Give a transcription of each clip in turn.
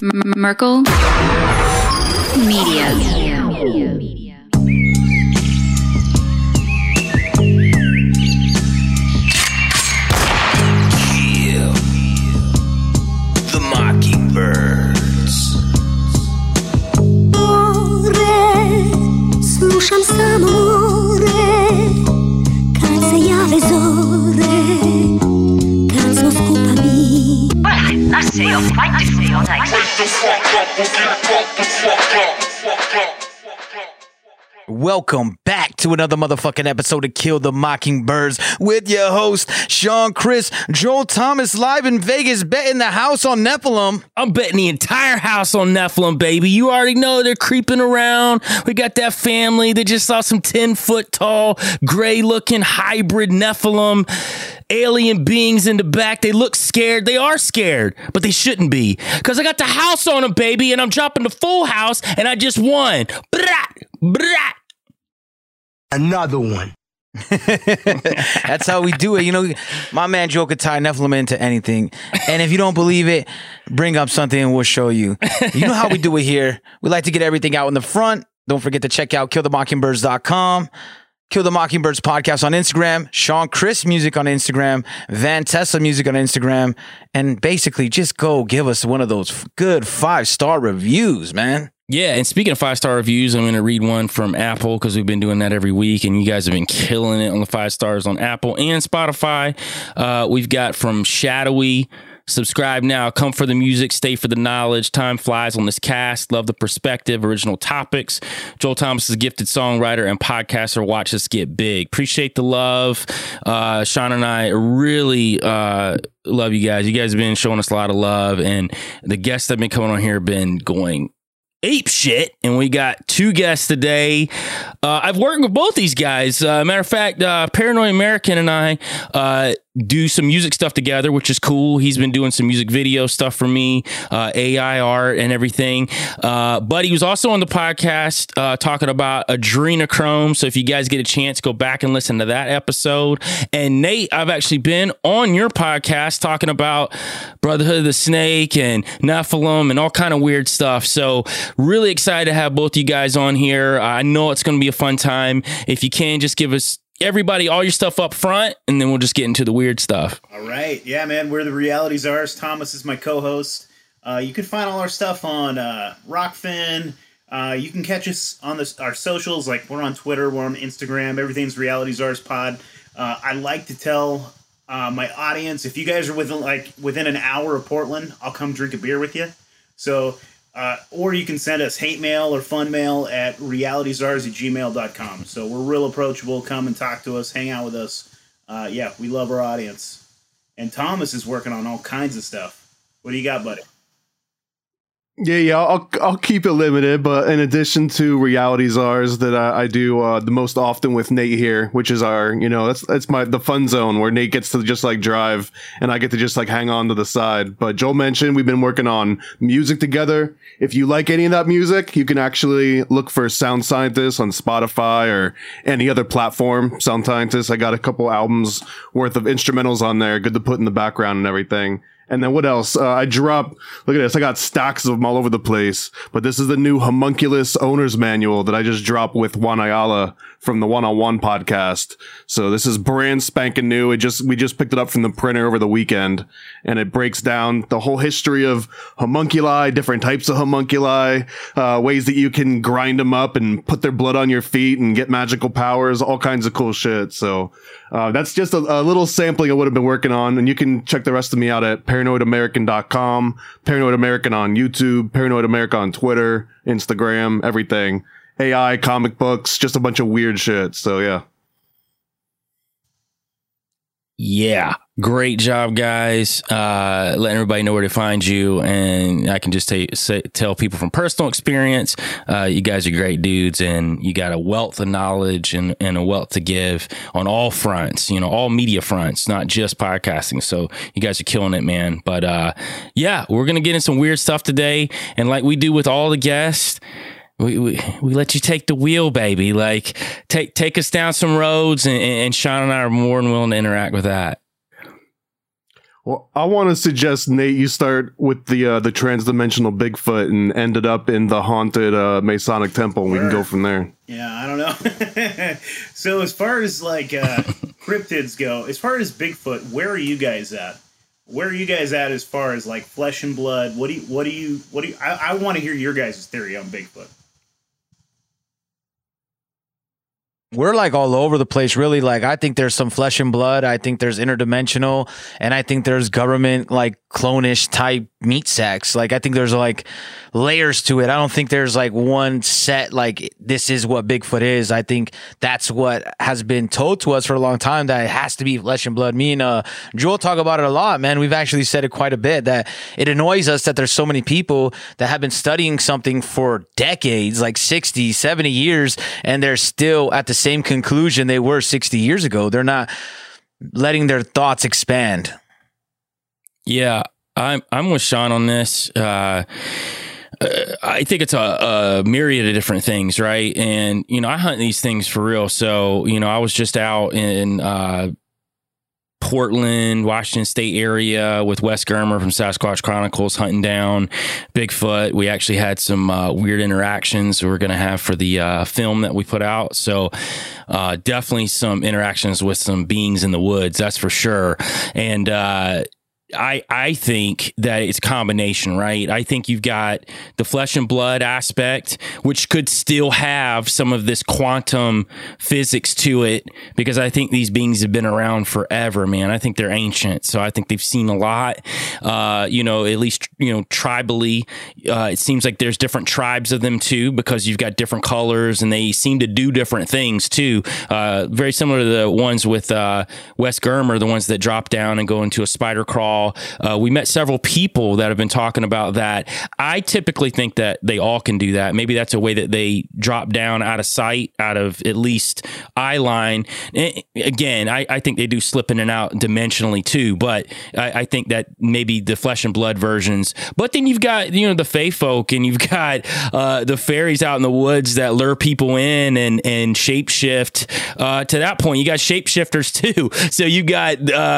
Merkel Media. Kill the Mockingbirds. Slušam samo more, kad se jave zore, kad smo skupa mi. I say you'll fight this way all night. Welcome back to another motherfucking episode of Kill the Mockingbirds with your host, Sean Chris, Joel Thomas, live in Vegas, betting the house on Nephilim. I'm betting the entire house on Nephilim, baby. You already know they're creeping around. We got that family. They just saw some 10-foot tall, gray-looking hybrid Nephilim alien beings in the back. They look scared. They are scared, but they shouldn't be. Because I got the house on them, baby, and I'm dropping the full house, and I just won. Brat, brat. Another one. That's how we do it. You know, my man Joe could tie Nephilim into anything. And if you don't believe it, bring up something and we'll show you. You know how we do it here. We like to get everything out in the front. Don't forget to check out killthemockingbirds.com. Kill the Mockingbirds podcast on Instagram, Sean Chris Music on Instagram, Van Tesla Music on Instagram, and basically just go give us one of those good 5-star reviews, man. Yeah, and speaking of 5-star reviews, I'm going to read one from Apple because we've been doing that every week, and you guys have been killing it on the 5 stars on Apple and Spotify. We've got from Shadowy. Subscribe now. Come for the music. Stay for the knowledge. Time flies on this cast. Love the perspective. Original topics. Joel Thomas is a gifted songwriter and podcaster. Watch us get big. Appreciate the love. Sean and I really love you guys. You guys have been showing us a lot of love, and the guests that have been coming on here have been going ape shit, and we got 2 guests today. I've worked with both these guys. Matter of fact, Paranoid American and I do some music stuff together, which is cool. He's been doing some music video stuff for me, AI art and everything. But he was also on the podcast talking about adrenochrome. So if you guys get a chance, go back and listen to that episode. And Nate, I've actually been on your podcast talking about Brotherhood of the Snake and Nephilim and all kind of weird stuff. So really excited to have both you guys on here. I know it's going to be a fun time. If you can, just give us everybody all your stuff up front, and then we'll just get into the weird stuff. All right. Yeah, man. We're the Reality Czars. Thomas is my co-host. You can find all our stuff on Rockfin. You can catch us on our socials. Like, we're on Twitter. We're on Instagram. Everything's Reality Czars Pod. I like to tell my audience, if you guys are within an hour of Portland, I'll come drink a beer with you. So, or you can send us hate mail or fun mail at realityzars@gmail.com. So we're real approachable. Come and talk to us. Hang out with us. Yeah, we love our audience. And Thomas is working on all kinds of stuff. What do you got, buddy? Yeah, I'll keep it limited, but in addition to Reality Czars that I do the most often with Nate here, which is our, that's the fun zone where Nate gets to just like drive and I get to just like hang on to the side. But Joel mentioned we've been working on music together. If you like any of that music, you can actually look for Sound Scientist on Spotify or any other platform. Sound Scientist, I got a couple albums worth of instrumentals on there, good to put in the background and everything. And then what else? I look at this, I got stacks of them all over the place, but this is the new Homunculus Owner's Manual that I just dropped with Juan Ayala from the One-on-One podcast. So this is brand spanking new. We just picked it up from the printer over the weekend, and it breaks down the whole history of homunculi, different types of homunculi, ways that you can grind them up and put their blood on your feet and get magical powers, all kinds of cool shit. So that's just a little sampling of what I've been working on, and you can check the rest of me out at paranoidamerican.com, Paranoid American on YouTube, Paranoid America on Twitter, Instagram, everything. AI, comic books, just a bunch of weird shit. So, yeah. Yeah. Great job, guys. Letting everybody know where to find you. And I can just tell people from personal experience, you guys are great dudes, and you got a wealth of knowledge and a wealth to give on all fronts, all media fronts, not just podcasting. So you guys are killing it, man. But yeah, we're going to get in some weird stuff today. And like we do with all the guests, we let you take the wheel, baby. Like take us down some roads, and Sean and I are more than willing to interact with that. Well, I want to suggest, Nate, you start with the transdimensional Bigfoot and ended up in the haunted Masonic temple. And we can go from there. Yeah, I don't know. So as far as like cryptids go, as far as Bigfoot, where are you guys at? Where are you guys at as far as like flesh and blood? What do you? I want to hear your guys' theory on Bigfoot. We're like all over the place, really. Like, I think there's some flesh and blood. I think there's interdimensional, and I think there's government, like, clone-ish type meat sacks. Like, I think there's like layers to it. I don't think there's like one set, like, this is what Bigfoot is. I think that's what has been told to us for a long time, that it has to be flesh and blood. Me and Joel talk about it a lot, man. We've actually said it quite a bit, that it annoys us that there's so many people that have been studying something for decades, like 60, 70 years, and they're still at the same conclusion they were 60 years ago. They're not letting their thoughts expand. Yeah, I'm with Sean on this. I think it's a myriad of different things, right? And, you know, I hunt these things for real. So, you know, I was just out in Portland, Washington State area with Wes Germer from Sasquatch Chronicles hunting down Bigfoot. We actually had some weird interactions we were going to have for the film that we put out. So definitely some interactions with some beings in the woods, that's for sure. And I think that it's a combination, right? I think you've got the flesh and blood aspect, which could still have some of this quantum physics to it, because I think these beings have been around forever, man. I think they're ancient. So I think they've seen a lot, you know, at least, you know, tribally. It seems like there's different tribes of them too, because you've got different colors and they seem to do different things too. Very similar to the ones with Wes Germer, the ones that drop down and go into a spider crawl. We met several people that have been talking about that. I typically think that they all can do that. Maybe that's a way that they drop down out of sight, out of at least eye line. Again, I think they do slip in and out dimensionally too, but I think that maybe the flesh and blood versions. But then you've got, you know, the fae folk, and you've got the fairies out in the woods that lure people in and shapeshift. To that point, you got shapeshifters too. So you got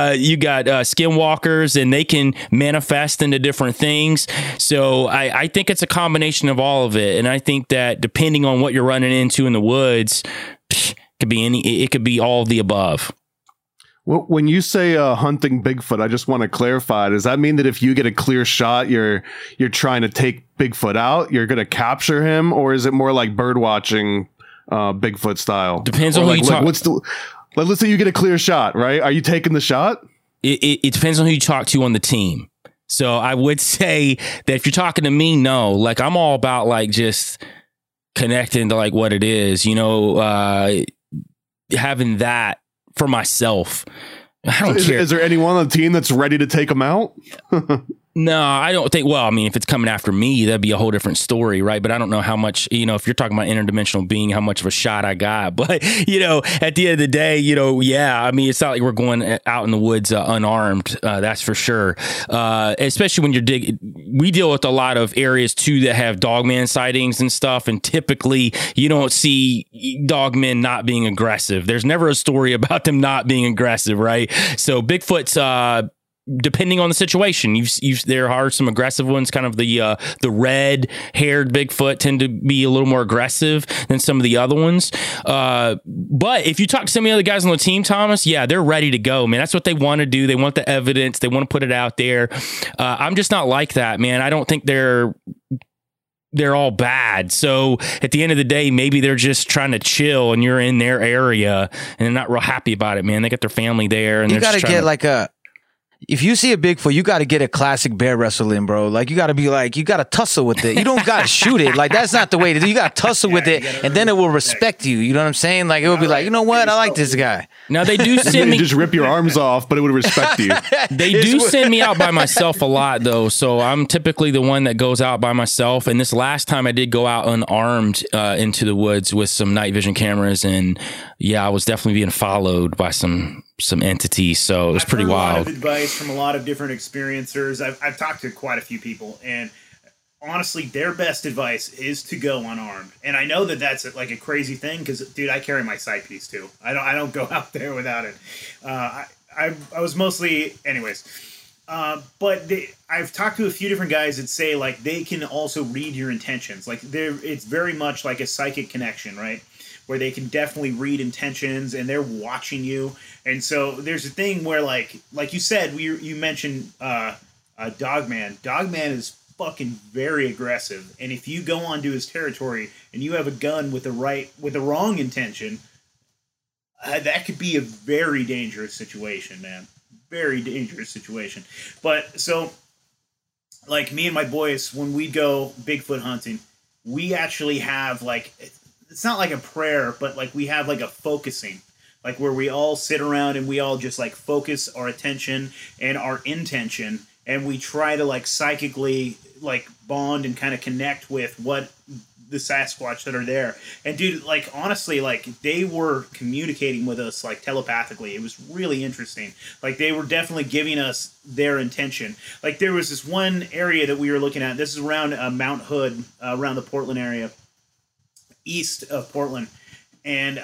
skinwalkers, and they can manifest into different things. So I think it's a combination of all of it. And I think that depending on what you're running into in the woods, it could be all of the above. Well, when you say hunting Bigfoot, I just want to clarify. Does that mean that if you get a clear shot, you're trying to take Bigfoot out, you're going to capture him, or is it more like bird watching Bigfoot style? Depends on who you talk. Let's say you get a clear shot, right? Are you taking the shot? It depends on who you talk to on the team. So I would say that if you're talking to me, no, like I'm all about like just connecting to like what it is, you know, having that for myself. I don't care. Is there anyone on the team that's ready to take him out? No, I don't think. Well, I mean, if it's coming after me, that'd be a whole different story, right? But I don't know how much, you know, if you're talking about interdimensional being, how much of a shot I got. But, you know, at the end of the day, you know, yeah, I mean, it's not like we're going out in the woods unarmed. That's for sure. Especially when you're digging. We deal with a lot of areas, too, that have dogman sightings and stuff. And typically, you don't see dogmen not being aggressive. There's never a story about them not being aggressive, right? So Bigfoot's depending on the situation, there are some aggressive ones. Kind of the red-haired Bigfoot tend to be a little more aggressive than some of the other ones. But if you talk to some of the other guys on the team, Thomas, yeah, they're ready to go, man. That's what they want to do. They want the evidence. They want to put it out there. I'm just not like that, man. I don't think they're all bad. So at the end of the day, maybe they're just trying to chill, and you're in their area, and they're not real happy about it, man. They got their family there, and you got to get like a. If you see a Bigfoot, you got to get a classic bear wrestle in, bro. Like, you got to be like, you got to tussle with it. You don't got to shoot it. Like, that's not the way to do. You got to tussle with it, and then it will respect you. You know what I'm saying? Like, it will be like, you know what? I like this guy. Now, they do send me. Just rip your arms off, but it would respect you. They do send me out by myself a lot, though. So I'm typically the one that goes out by myself. And this last time I did go out unarmed into the woods with some night vision cameras. And yeah, I was definitely being followed by some entities, so it was pretty wild. A lot of advice from a lot of different experiencers. I've talked to quite a few people, and honestly, their best advice is to go unarmed. And I know that that's like a crazy thing, because, dude, I carry my sight piece too. I don't go out there without it. I was mostly, anyways. But I've talked to a few different guys that say like they can also read your intentions. Like it's very much like a psychic connection, right? Where they can definitely read intentions and they're watching you. And so there's a thing where like you said, you mentioned Dogman. Dogman is fucking very aggressive. And if you go onto his territory and you have a gun with the wrong intention, that could be a very dangerous situation, man. Very dangerous situation. But so, like me and my boys, when we go Bigfoot hunting, we actually have like, it's not like a prayer, but like we have like a focusing, like where we all sit around and we all just like focus our attention and our intention, and we try to like psychically like bond and kind of connect with what the Sasquatch that are there. And dude, like honestly, like they were communicating with us like telepathically. It was really interesting. Like they were definitely giving us their intention. Like there was this one area that we were looking at. This is around Mount Hood, around the Portland area, east of Portland. And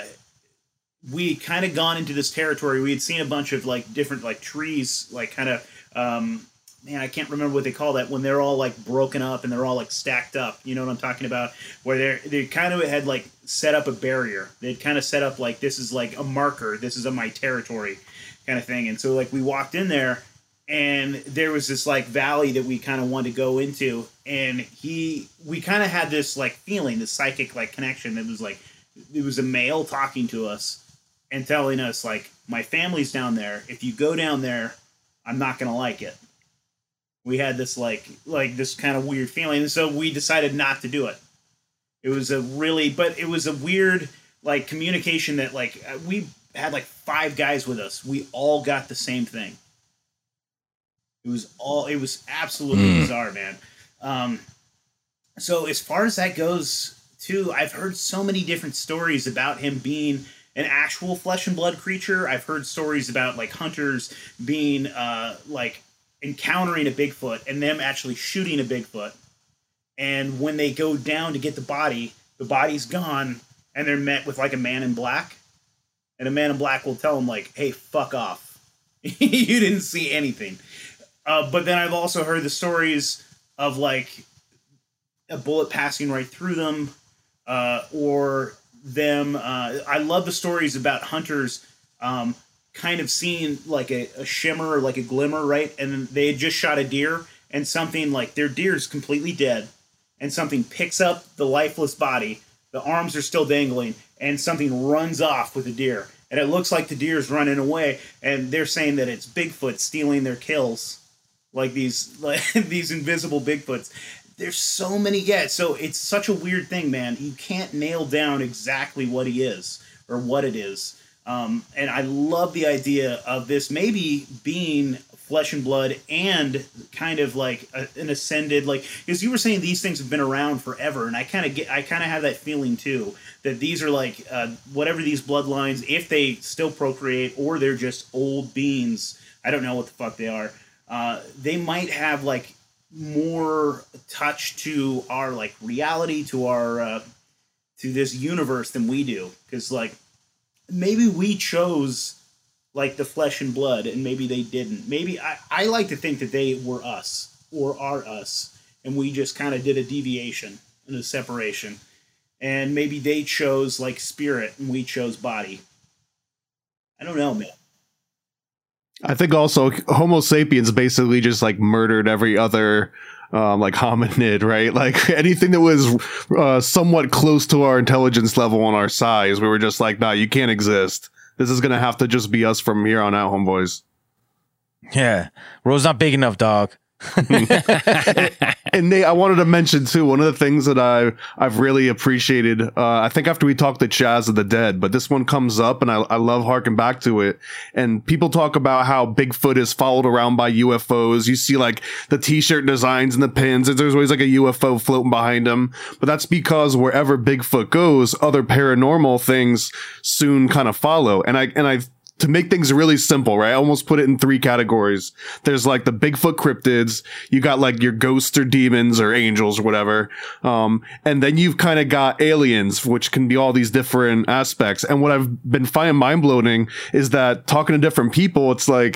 we kind of gone into this territory. We had seen a bunch of like different like trees, like kind of man, I can't remember what they call that when they're all like broken up and they're all like stacked up. You know what I'm talking about? Where they kind of had like set up a barrier. They'd kind of set up like, this is like a marker. This is my territory kind of thing. And so like we walked in there and there was this like valley that we kind of wanted to go into. And we kind of had this like feeling, this psychic like connection that was like, it was a male talking to us and telling us like, my family's down there. If you go down there, I'm not going to like it. We had this like this kind of weird feeling, and so we decided not to do it. It was a weird like communication that like we had like 5 guys with us. We all got the same thing. It was absolutely bizarre, man. So as far as that goes too, I've heard so many different stories about him being an actual flesh and blood creature. I've heard stories about like hunters being like encountering a Bigfoot and them actually shooting a Bigfoot. And when they go down to get the body's gone, and they're met with like a man in black. And a man in black will tell them like, hey, fuck off. You didn't see anything. But then I've also heard the stories of like a bullet passing right through them, or them. I love the stories about hunters kind of seeing like a shimmer or like a glimmer, right? And then they had just shot a deer, and something like their deer is completely dead, and something picks up the lifeless body. The arms are still dangling, and something runs off with the deer. And it looks like the deer's running away, and they're saying that it's Bigfoot stealing their kills. Like these invisible Bigfoots. There's so many, so it's such a weird thing, man. You can't nail down exactly what he is or what it is. And I love the idea of this maybe being flesh and blood and kind of like an ascended, like, because you were saying these things have been around forever, and I kind of have that feeling too, that these are like whatever these bloodlines, if they still procreate or they're just old beings, I don't know what the fuck they are. They might have like more touch to our like reality, to our to this universe than we do, because like maybe we chose like the flesh and blood and maybe they didn't. Maybe I like to think that they were us or are us, and we just kind of did a deviation and a separation, and maybe they chose like spirit and we chose body. I don't know, man. I think also Homo sapiens basically just like murdered every other like hominid, right? Like anything that was somewhat close to our intelligence level and our size, we were just like, nah, you can't exist. This is gonna have to just be us from here on out, homeboys. Yeah, world's not big enough, dog. And Nate, I wanted to mention too, one of the things that I've really appreciated, I think after we talked to Chaz of the Dead, but this one comes up and I love harking back to it. And people talk about how Bigfoot is followed around by UFOs. You see like the t-shirt designs and the pins, and there's always like a UFO floating behind them. But that's because wherever Bigfoot goes, other paranormal things soon kind of follow. And I to make things really simple, right? I almost put it in 3 categories. There's like the Bigfoot cryptids. You got like your ghosts or demons or angels or whatever. And then you've kind of got aliens, which can be all these different aspects. And what I've been finding mind blowing is that talking to different people, it's like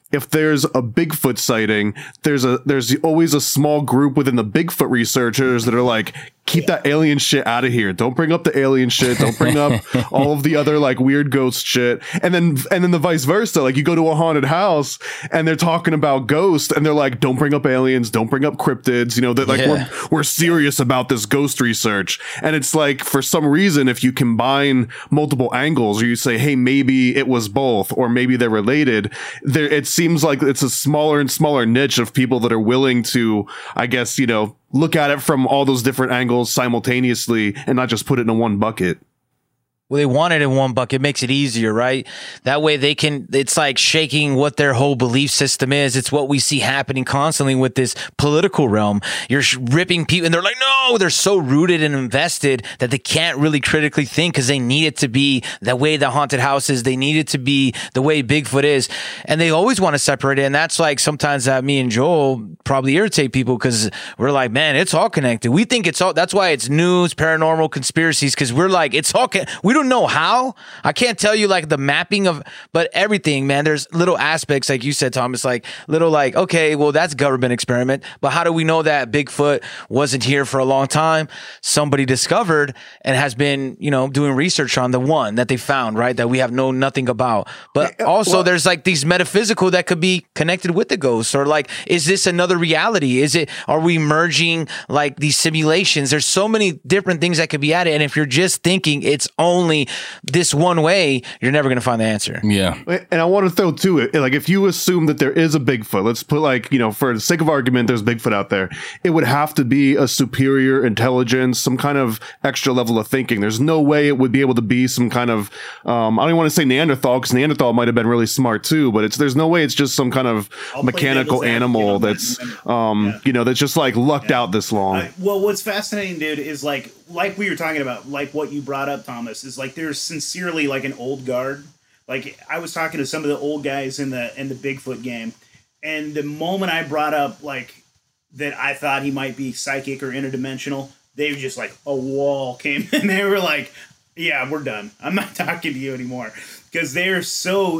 if there's a Bigfoot sighting, there's always a small group within the Bigfoot researchers that are like, keep that alien shit out of here. Don't bring up the alien shit. Don't bring up all of the other like weird ghost shit. And then the vice versa. Like you go to a haunted house and they're talking about ghosts and they're like, don't bring up aliens. Don't bring up cryptids. You know, that like we're serious about this ghost research. And it's like, for some reason, if you combine multiple angles or you say, hey, maybe it was both, or maybe they're related, it seems like it's a smaller and smaller niche of people that are willing to, I guess, you know, look at it from all those different angles simultaneously and not just put it in one bucket. Well, they want it in one bucket. It makes it easier, right? That way they can, it's like shaking what their whole belief system is. It's what we see happening constantly with this political realm. You're ripping people and they're like, no, they're so rooted and invested that they can't really critically think because they need it to be the way the haunted house is. They need it to be the way Bigfoot is. And they always want to separate it. And that's like sometimes that me and Joel probably irritate people because we're like, man, it's all connected. We think it's all, that's why it's news, paranormal, conspiracies, because we're like, it's all, we don't know how. I can't tell you like the mapping of, but everything, man, there's little aspects, like you said, Thomas, like little like, okay, well, that's government experiment, but how do we know that Bigfoot wasn't here for a long time? Somebody discovered and has been, you know, doing research on the one that they found, right? That we have known nothing about. But also there's like these metaphysical that could be connected with the ghosts, or like, is this another reality? Are we merging like these simulations? There's so many different things that could be added. And if you're just thinking it's only this one way, you're never going to find the answer. Yeah. And I want to throw to it, like, if you assume that there is a Bigfoot, let's put like, you know, for the sake of argument, there's Bigfoot out there. It would have to be a superior intelligence, some kind of extra level of thinking. There's no way it would be able to be some kind of, I don't even want to say Neanderthal, because Neanderthal might have been really smart too, but there's no way it's just some kind of mechanical animal that's, you know, that's just like lucked out this long. Well, what's fascinating, dude, is like we were talking about, like what you brought up, Thomas, is like there's sincerely like an old guard. Like I was talking to some of the old guys in the Bigfoot game, and the moment I brought up like that I thought he might be psychic or interdimensional, they were just like a wall came and they were like, yeah, we're done. I'm not talking to you anymore, because they're so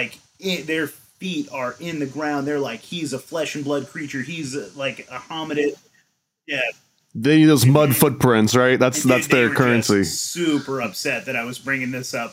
their feet are in the ground. They're like, he's a flesh and blood creature. He's like a hominid. Yeah. They need those mud footprints, right? That's their currency. Super upset that I was bringing this up.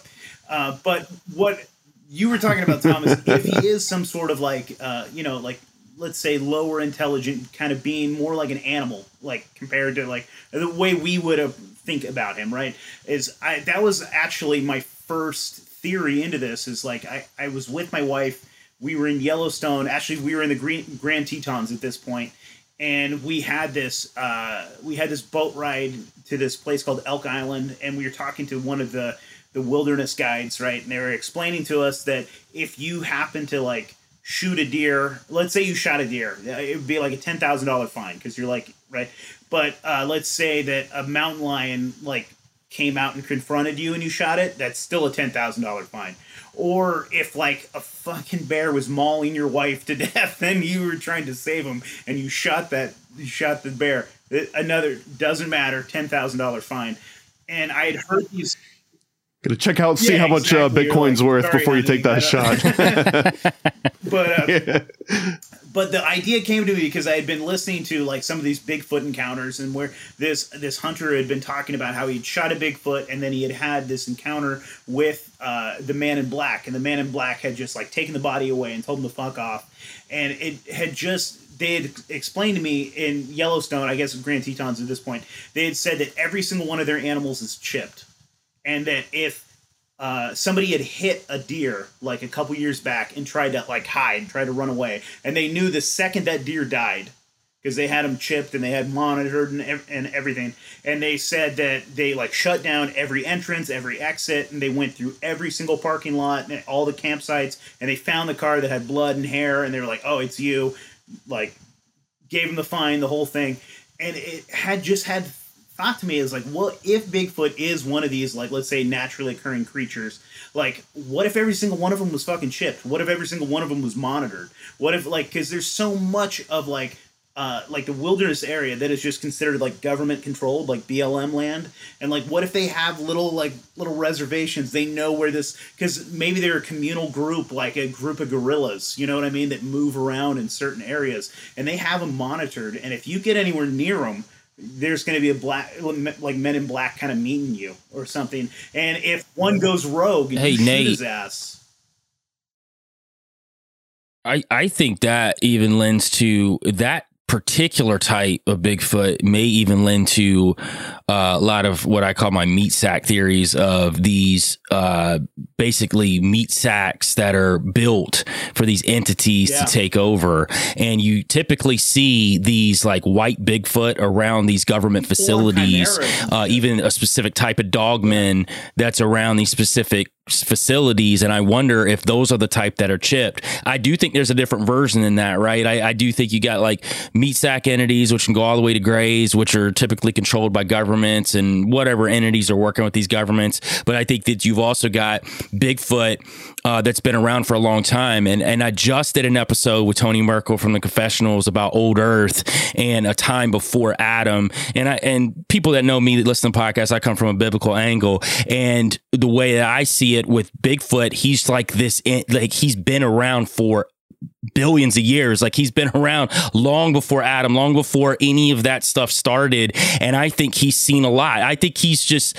But what you were talking about, Thomas, if he is some sort of like, you know, like, let's say lower intelligent kind of being, more like an animal, like compared to like the way we would have think about him, right? That was actually my first theory into this, is like, I was with my wife. We were in Yellowstone. Actually, we were in the Grand Tetons at this point. And we had this boat ride to this place called Elk Island, and we were talking to one of the wilderness guides, right? And they were explaining to us that if you happen to like shoot a deer, let's say you shot a deer, it would be like a $10,000 fine, because you're like, right? But let's say that a mountain lion like came out and confronted you and you shot it, that's still a $10,000 fine. Or if like a fucking bear was mauling your wife to death and you were trying to save him and you shot the bear, another, doesn't matter, $10,000 fine. And I had heard these. Gotta check out, see how much Bitcoin's like, worth before you take that shot. But the idea came to me because I had been listening to like some of these Bigfoot encounters, and where this hunter had been talking about how he'd shot a Bigfoot, and then he had this encounter with the Man in Black, and the Man in Black had just like taken the body away and told him to fuck off. And it had just, they had explained to me in Yellowstone, I guess Grand Tetons at this point, they had said that every single one of their animals is chipped. And that if somebody had hit a deer like a couple years back and tried to like hide, tried to run away, and they knew the second that deer died, because they had them chipped and they had monitored and everything, and they said that they like shut down every entrance, every exit, and they went through every single parking lot and all the campsites, and they found the car that had blood and hair, and they were like, oh, it's you, like gave them the fine, the whole thing. And it had thought to me is like, well, if Bigfoot is one of these, like, let's say naturally occurring creatures, like, what if every single one of them was fucking chipped? What if every single one of them was monitored? What if, like, because there's so much of like like the wilderness area that is just considered like government controlled, like BLM land. And like, what if they have little reservations? They know where this, because maybe they're a communal group, like a group of guerrillas, you know what I mean, that move around in certain areas, and they have them monitored. And if you get anywhere near them, there's going to be a black, like Men in Black kind of meeting you or something. And if one goes rogue and you shoot his ass. I think that even lends to that particular type of Bigfoot may even lend to a lot of what I call my meat sack theories of these basically meat sacks that are built for these entities to take over. And you typically see these like white Bigfoot around these government facilities, even a specific type of dogman that's around these specific facilities. And I wonder if those are the type that are chipped. I do think there's a different version than that, right? I do think you got like meat sack entities, which can go all the way to grays, which are typically controlled by governments and whatever entities are working with these governments. But I think that you've also got Bigfoot that's been around for a long time. And I just did an episode with Tony Merkel from the Confessionals about Old Earth and a time before Adam. And people that know me that listen to podcasts, I come from a biblical angle. And the way that I see it with Bigfoot, he's like this, like he's been around for billions of years. Like he's been around long before Adam, long before any of that stuff started. And I think he's seen a lot. I think he's just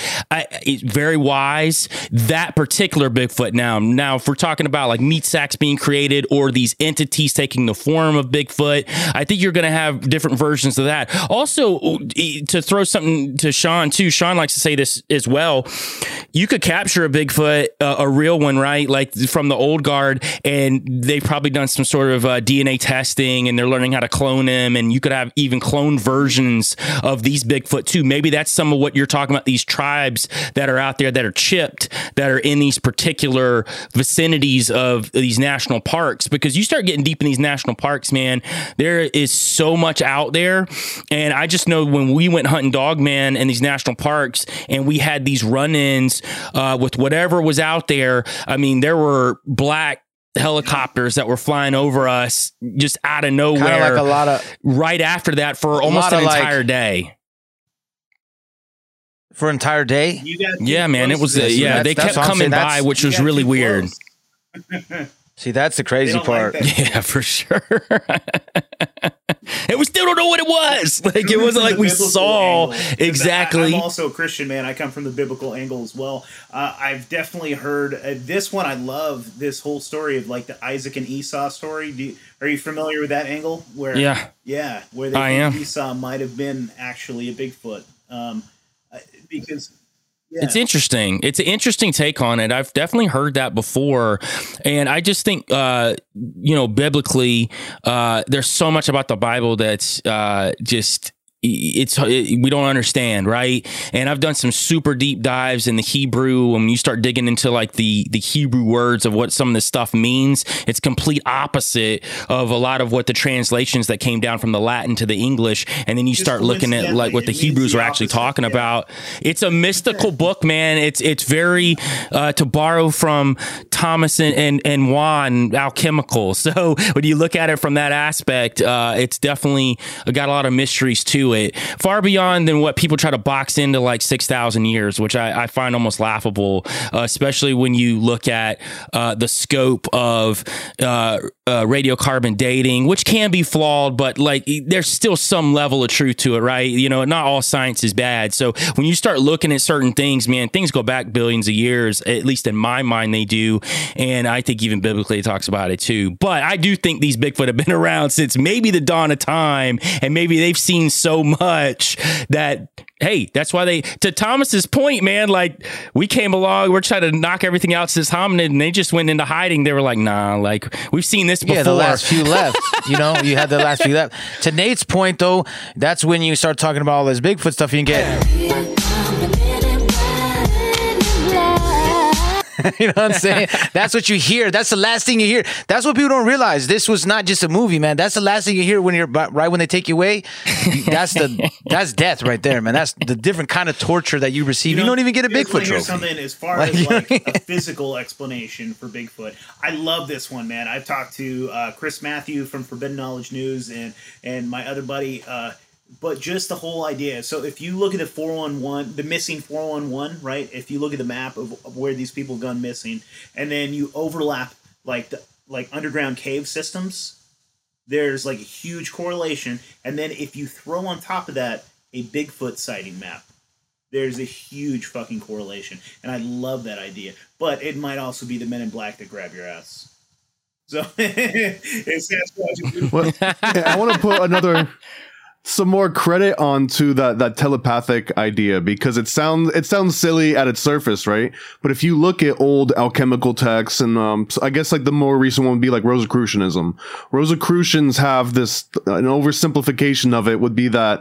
very wise. That particular Bigfoot now, if we're talking about like meat sacks being created or these entities taking the form of Bigfoot, I think you're going to have different versions of that. Also, to throw something to Sean too, Sean likes to say this as well. You could capture a Bigfoot, a real one, right? Like from the old guard, and they've probably done some sort of DNA testing, and they're learning how to clone him, and you could have even cloned versions of these Bigfoot too. Maybe that's some of what you're talking about, these tribes that are out there that are chipped, that are in these particular vicinities of these national parks. Because you start getting deep in these national parks, man, there is so much out there. And I just know when we went hunting dogman in these national parks and we had these run-ins with whatever was out there, I mean, there were black helicopters that were flying over us just out of nowhere, kind of like a lot of right after that for almost an entire day. For an entire day? Yeah, man, it was they kept coming by, which was really weird. See, that's the crazy part. Yeah, for sure. And we still don't know what it was. Like, it wasn't like we saw exactly. I'm also a Christian, man. I come from the biblical angle as well. I've definitely heard this one. I love this whole story of like the Isaac and Esau story. Are you familiar with that angle? Where where they think Esau might have been actually a Bigfoot, because. Yeah. It's interesting. It's an interesting take on it. I've definitely heard that before. And I just think, biblically, there's so much about the Bible that's we don't understand, right? And I've done some super deep dives in the Hebrew. When you start digging into like the Hebrew words of what some of this stuff means, it's complete opposite of a lot of what the translations that came down from the Latin to the English. And then you start looking at like what the Hebrews are actually talking about. It's a mystical book, man. It's very to borrow from Thomas and Juan, alchemical. So when you look at it from that aspect, it's definitely got a lot of mysteries to it, far beyond than what people try to box into like 6,000 years, which I find almost laughable, especially when you look at the scope of radiocarbon dating, which can be flawed, but like there's still some level of truth to it, right? You know, not all science is bad. So when you start looking at certain things, man, things go back billions of years, at least in my mind they do. And I think even biblically it talks about it too. But I do think these Bigfoot have been around since maybe the dawn of time, and maybe they've seen so much that, hey, that's why to Thomas's point, man, like we came along, we're trying to knock everything out since hominid, and they just went into hiding. They were like, nah, like we've seen this before. Yeah, the last few left. You had the last few left. To Nate's point, though, that's when you start talking about all this Bigfoot stuff. You can get. You know what I'm saying? That's what you hear. That's the last thing you hear. That's what people don't realize. This was not just a movie, man. That's the last thing you hear when you're right when they take you away. That's death right there, man. That's the different kind of torture that you receive. You don't even get a Bigfoot trophy. Something as far as like a physical explanation for Bigfoot. I love this one, man. I've talked to Chris Matthew from Forbidden Knowledge News and my other buddy. But just the whole idea. So if you look at the 411, the missing 411, right? If you look at the map of where these people gone missing, and then you overlap like underground cave systems, there's like a huge correlation. And then if you throw on top of that a Bigfoot sighting map, there's a huge fucking correlation. And I love that idea. But it might also be the Men in Black that grab your ass. So it's Sasquatch. Well, I want to put some more credit onto that telepathic idea, because it sounds silly at its surface, right? But if you look at old alchemical texts, and I guess like the more recent one would be like Rosicrucianism. Rosicrucians have this, an oversimplification of it would be that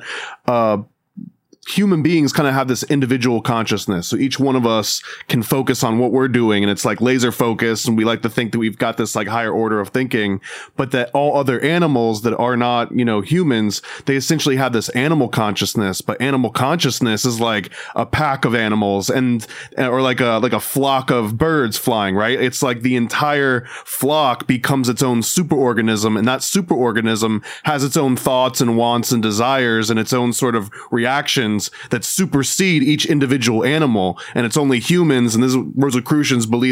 human beings kind of have this individual consciousness. So each one of us can focus on what we're doing, and it's like laser focused, and we like to think that we've got this like higher order of thinking, but that all other animals that are not, humans, they essentially have this animal consciousness. But animal consciousness is like a pack of animals or like a flock of birds flying, right? It's like the entire flock becomes its own superorganism, and that superorganism has its own thoughts and wants and desires and its own sort of reactions that supersede each individual animal. And it's only humans, and this Rosicrucians believe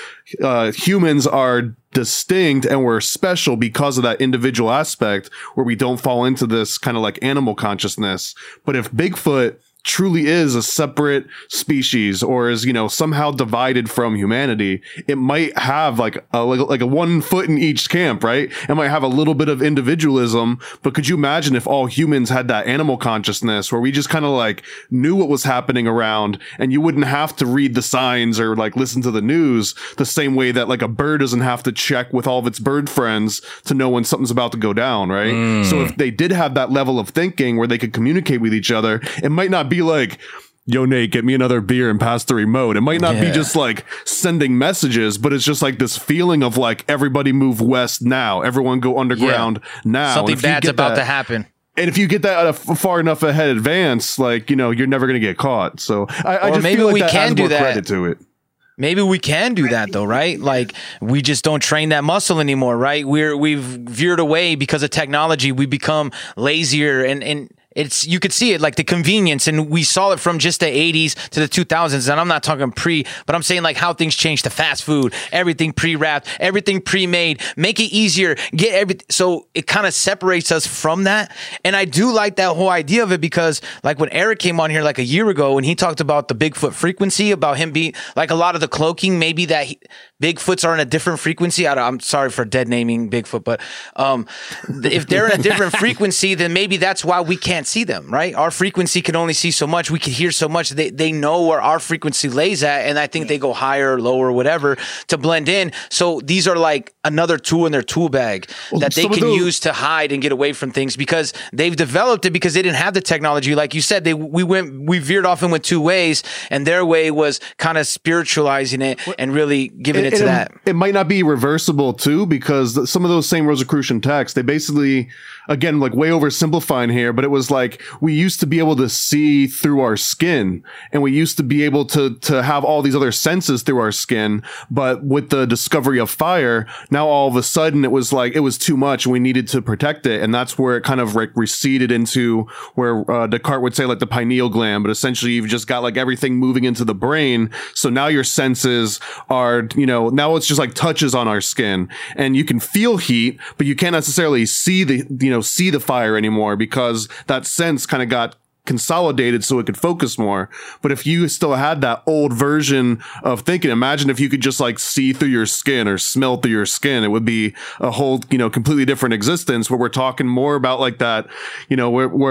that humans are distinct and we're special because of that individual aspect, where we don't fall into this kind of like animal consciousness. But if Bigfoot truly is a separate species, or is somehow divided from humanity, it might have like a 1 foot in each camp, right? It might have a little bit of individualism. But could you imagine if all humans had that animal consciousness, where we just kind of like knew what was happening around, and you wouldn't have to read the signs or like listen to the news the same way that like a bird doesn't have to check with all of its bird friends to know when something's about to go down, right? So if they did have that level of thinking where they could communicate with each other, it might not be like, yo, Nate, get me another beer and pass the remote. It might not be just like sending messages, but it's just like this feeling of like, everybody move west now. Everyone go underground now. Something bad's about to happen. And if you get that at a far enough ahead advance, like, you're never going to get caught. So I just maybe feel like we that can adds do more that. credit to it. Maybe we can do that though, right? Like we just don't train that muscle anymore, right? We've veered away because of technology. We become lazier, and it's, you could see it like the convenience, and we saw it from just the 80s to the 2000s. And I'm not talking but I'm saying like how things changed to fast food, everything pre-wrapped, everything pre-made, make it easier, get everything. So it kind of separates us from that. And I do like that whole idea of it, because like when Eric came on here like a year ago, and he talked about the Bigfoot frequency, about him being like a lot of the cloaking, maybe that Bigfoots are in a different frequency. I'm sorry for dead naming Bigfoot, but if they're in a different frequency, then maybe that's why we can't see them, right? Our frequency can only see so much. We can hear so much. They know where our frequency lays at, and I think they go higher, lower, whatever to blend in. So these are like another tool in their tool bag that they can use to hide and get away from things, because they've developed it because they didn't have the technology. Like you said, we veered off and went two ways, and their way was kind of spiritualizing it and really giving it to that. It might not be reversible too, because some of those same Rosicrucian texts, they basically, again, like way oversimplifying here, but it was like, we used to be able to see through our skin, and we used to be able to have all these other senses through our skin. But with the discovery of fire, now all of a sudden it was like, it was too much, and we needed to protect it. And that's where it kind of like receded into where Descartes would say like the pineal gland, but essentially you've just got like everything moving into the brain. So now your senses are, now it's just like touches on our skin, and you can feel heat, but you can't necessarily see the fire anymore, because that sense kind of got consolidated so it could focus more. But if you still had that old version of thinking, imagine if you could just like see through your skin or smell through your skin, it would be a whole, completely different existence, where we're talking more about like that, where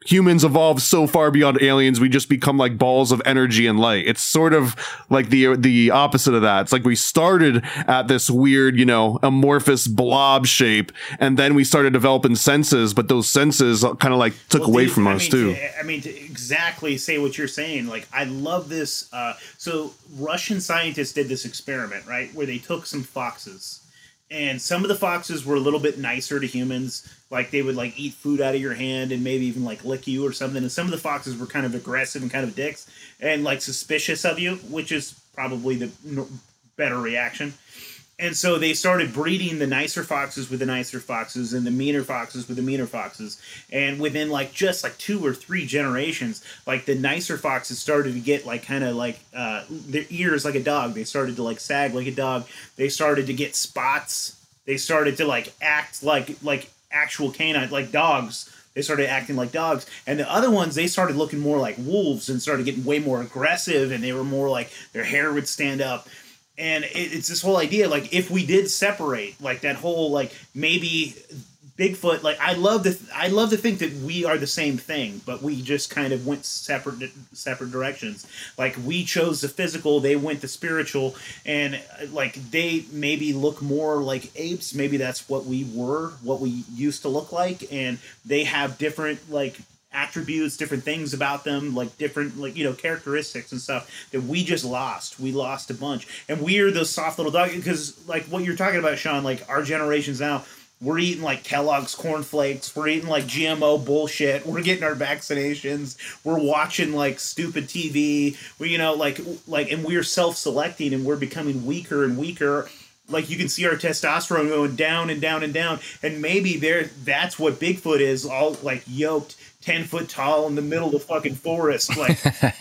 humans evolve so far beyond aliens, we just become like balls of energy and light. It's sort of like the opposite of that. It's like we started at this weird, you know, amorphous blob shape, and then we started developing senses, but those senses kind of like took away from us too. I mean, to exactly say what you're saying, like, I love this. So Russian scientists did this experiment, right, where they took some foxes. And some of the foxes were a little bit nicer to humans. Like, they would, like, eat food out of your hand and maybe even, like, lick you or something. And some of the foxes were kind of aggressive and kind of dicks and, like, suspicious of you, which is probably the better reaction. And so they started breeding the nicer foxes with the nicer foxes and the meaner foxes with the meaner foxes. And within, like, just, like, 2 or 3 generations, like, the nicer foxes started to get, like, kind of, like, their ears like a dog. They started to, like, sag like a dog. They started to get spots. They started to, like, act like actual canine, like dogs. They started acting like dogs. And the other ones, they started looking more like wolves and started getting way more aggressive, and they were more like, their hair would stand up. And it's this whole idea, like, if we did separate, like, that whole, like, maybe Bigfoot, like, I love to think that we are the same thing, but we just kind of went separate directions. Like, we chose the physical, they went the spiritual, and, like, they maybe look more like apes. Maybe that's what we were, what we used to look like, and they have different, like, attributes, different things about them, like different, like, you know, characteristics and stuff that we just lost. We lost a bunch. And we're those soft little dogs, because, like, what you're talking about, Sean, like, our generations now, we're eating, like, Kellogg's cornflakes. We're eating, like, GMO bullshit. We're getting our vaccinations. We're watching, like, stupid TV. We, you know, like, and we're self-selecting, and we're becoming weaker and weaker. Like, you can see our testosterone going down and down and down. And maybe that's what Bigfoot is, all, like, yoked, 10 foot tall in the middle of the fucking forest. Like,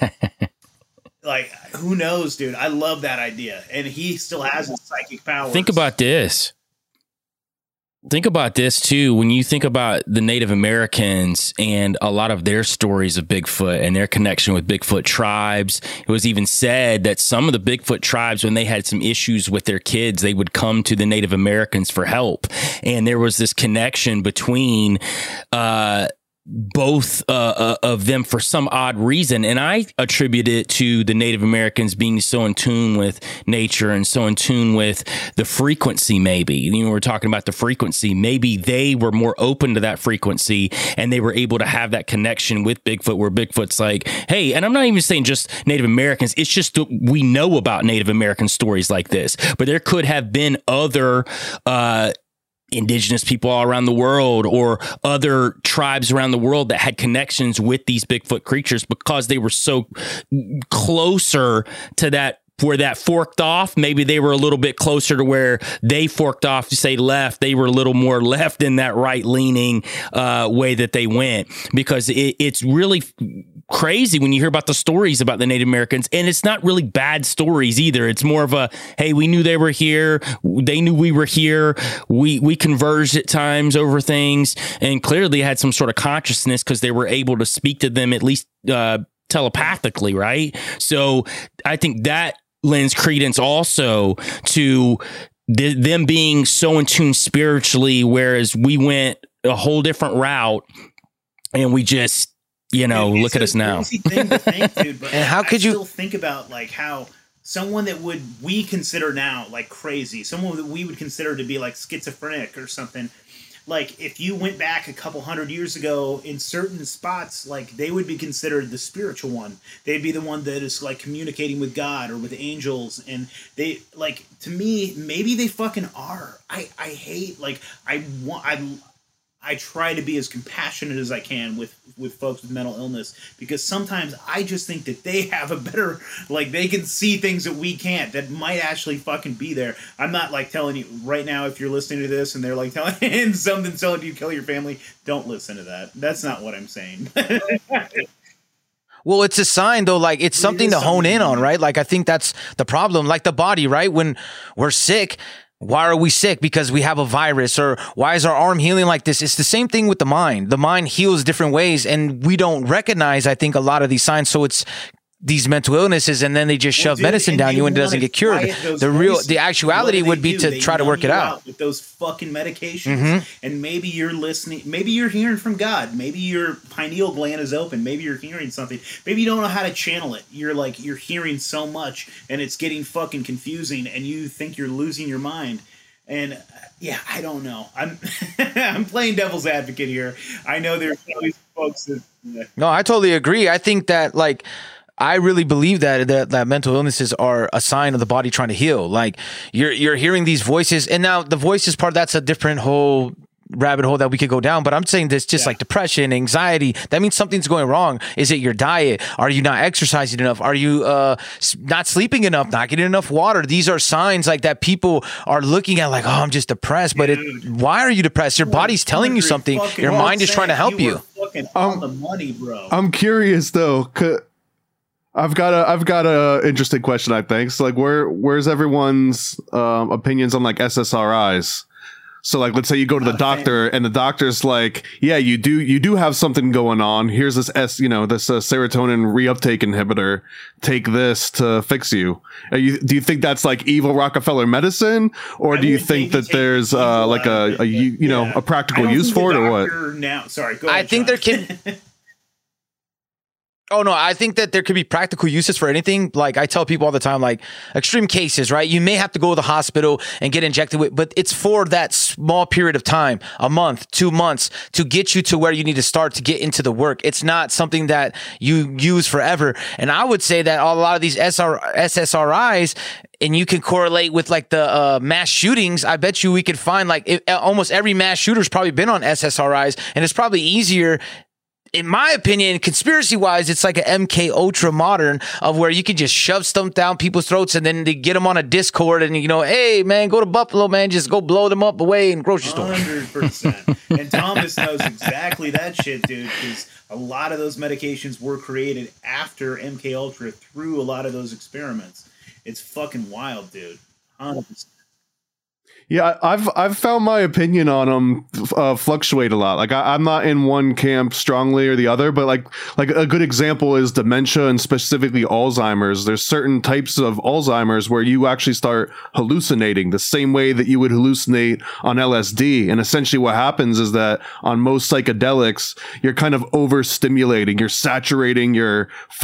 like, who knows, dude? I love that idea. And he still has his psychic powers. Think about this. Think about this, too. When you think about the Native Americans and a lot of their stories of Bigfoot and their connection with Bigfoot tribes, it was even said that some of the Bigfoot tribes, when they had some issues with their kids, they would come to the Native Americans for help. And there was this connection between both of them for some odd reason. And I attribute it to the Native Americans being so in tune with nature and so in tune with the frequency, maybe. You know, we're talking about the frequency. Maybe they were more open to that frequency and they were able to have that connection with Bigfoot, where Bigfoot's like, hey, and I'm not even saying just Native Americans. It's just that we know about Native American stories like this, but there could have been other indigenous people all around the world or other tribes around the world that had connections with these Bigfoot creatures because they were so closer to that, where that forked off. Maybe they were a little bit closer to where they forked off to say left. They were a little more left in that right leaning way that they went, because it's really crazy when you hear about the stories about the Native Americans, and it's not really bad stories either. It's more of a, hey, we knew they were here. They knew we were here. We converged at times over things, and clearly had some sort of consciousness because they were able to speak to them at least telepathically, right? So I think that lends credence also to them being so in tune spiritually, whereas we went a whole different route and we just, you know, look at us now. Thing to think, dude, but and how could you still think about, like, how someone that we consider now like crazy, someone that we would consider to be like schizophrenic or something, like, if you went back a couple hundred years ago in certain spots, like, they would be considered the spiritual one. They'd be the one that is, like, communicating with God or with angels. And they, like, to me, maybe they fucking are. I hate, like, I try to be as compassionate as I can with folks with mental illness, because sometimes I just think that they have a better, like, they can see things that we can't, that might actually fucking be there. I'm not, like, telling you right now, if you're listening to this and they're, like, telling you to kill your family, don't listen to that. That's not what I'm saying. Well, it's a sign, though. Like, it's something to hone in on, right? Like, I think that's the problem. Like the body, right? When we're sick, why are we sick? Because we have a virus, or why is our arm healing like this? It's the same thing with the mind. The mind heals different ways, and we don't recognize, I think, a lot of these signs. So it's these mental illnesses, and then they just shove medicine down you and it doesn't get cured. The actuality would be to try to work it out with those fucking medications. And maybe you're listening, maybe you're hearing from God, maybe your pineal gland is open, maybe you're hearing something, maybe you don't know how to channel it. You're hearing so much and it's getting fucking confusing and you think you're losing your mind. And yeah, I don't know. I'm playing devil's advocate here. I know there's always folks that No, I totally agree. I think that I really believe that mental illnesses are a sign of the body trying to heal. Like you're hearing these voices, and now the voices part, that's a different whole rabbit hole that we could go down. But I'm saying this just like depression, anxiety, that means something's going wrong. Is it your diet? Are you not exercising enough? Are you not sleeping enough? Not getting enough water? These are signs like that people are looking at like, oh, I'm just depressed. But why are you depressed? Your body's telling you something. Your mind is trying to help you. Fucking on the money, bro. I'm curious though. I've got a interesting question, I think. So like where's everyone's opinions on like SSRIs? So like let's say you go to the doctor and the doctor's like, yeah, you do have something going on. Here's this serotonin reuptake inhibitor. Take this to fix you. Do you think that's like evil Rockefeller medicine, or do you think that there's like a practical use for it, or what? Now, sorry, go ahead, I think there can. Oh, no, I think that there could be practical uses for anything. Like I tell people all the time, like extreme cases, right? You may have to go to the hospital and get injected with, but it's for that small period of time, a month, 2 months, to get you to where you need to start to get into the work. It's not something that you use forever. And I would say that a lot of these SSRIs, and you can correlate with like the mass shootings. I bet you we could find like almost every mass shooter's probably been on SSRIs, and it's probably easier. In my opinion, conspiracy-wise, it's like an MK Ultra modern of where you can just shove stuff down people's throats and then they get them on a Discord and, hey, man, go to Buffalo, man, just go blow them up away in grocery store. 100%. And Thomas knows exactly that shit, dude, because a lot of those medications were created after MK Ultra through a lot of those experiments. It's fucking wild, dude. 100%. Yeah, I've found my opinion on them fluctuate a lot. Like I'm not in one camp strongly or the other, but like a good example is dementia and specifically Alzheimer's. There's certain types of Alzheimer's where you actually start hallucinating the same way that you would hallucinate on LSD. And essentially what happens is that on most psychedelics, you're kind of overstimulating. You're saturating your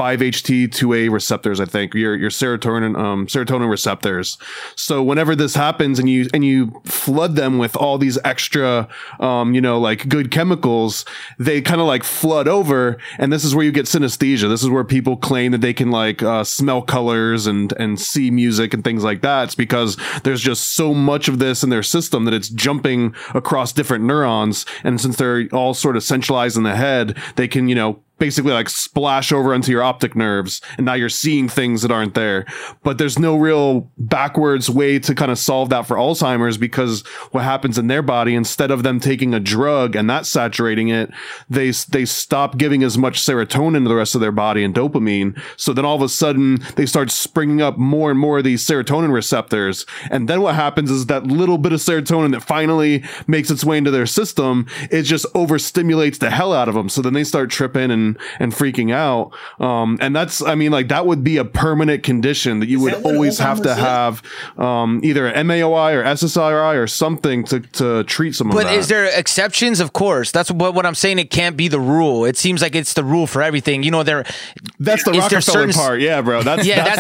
5-HT2A receptors, I think, your serotonin receptors. So whenever this happens and you flood them with all these extra, like good chemicals, they kind of like flood over. And this is where you get synesthesia. This is where people claim that they can like smell colors and see music and things like that. It's because there's just so much of this in their system that it's jumping across different neurons. And since they're all sort of centralized in the head, they can, basically like splash over onto your optic nerves, and now you're seeing things that aren't there. But there's no real backwards way to kind of solve that for Alzheimer's, because what happens in their body, instead of them taking a drug and that saturating it, they stop giving as much serotonin to the rest of their body and dopamine. So then all of a sudden they start springing up more and more of these serotonin receptors. And then what happens is that little bit of serotonin that finally makes its way into their system, it just overstimulates the hell out of them. So then they start tripping and freaking out. And that's, that would be a permanent condition that you would always have to have either an MAOI or SSRI or something to treat some of that. But is there exceptions? Of course. That's what I'm saying. It can't be the rule. It seems like it's the rule for everything. That's the Rockefeller part. Yeah, bro. That's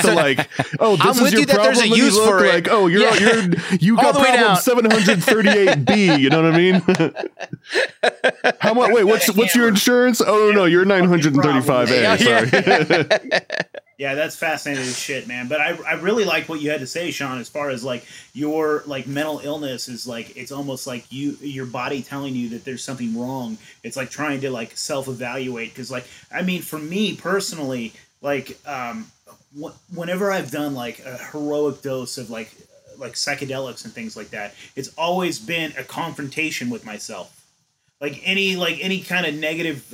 this is your problem. There's a use for it. Like, oh, you got problem 738B. You know what I mean? How much? Wait, what's your insurance? Oh no, you're 935A. Sorry. Yeah, that's fascinating as shit, man. But I really like what you had to say, Sean, as far as like your like mental illness is like, it's almost like your body telling you that there's something wrong. It's like trying to like self-evaluate. Because like, for me personally, like whenever I've done like a heroic dose of like psychedelics and things like that, it's always been a confrontation with myself. Like any kind of negative,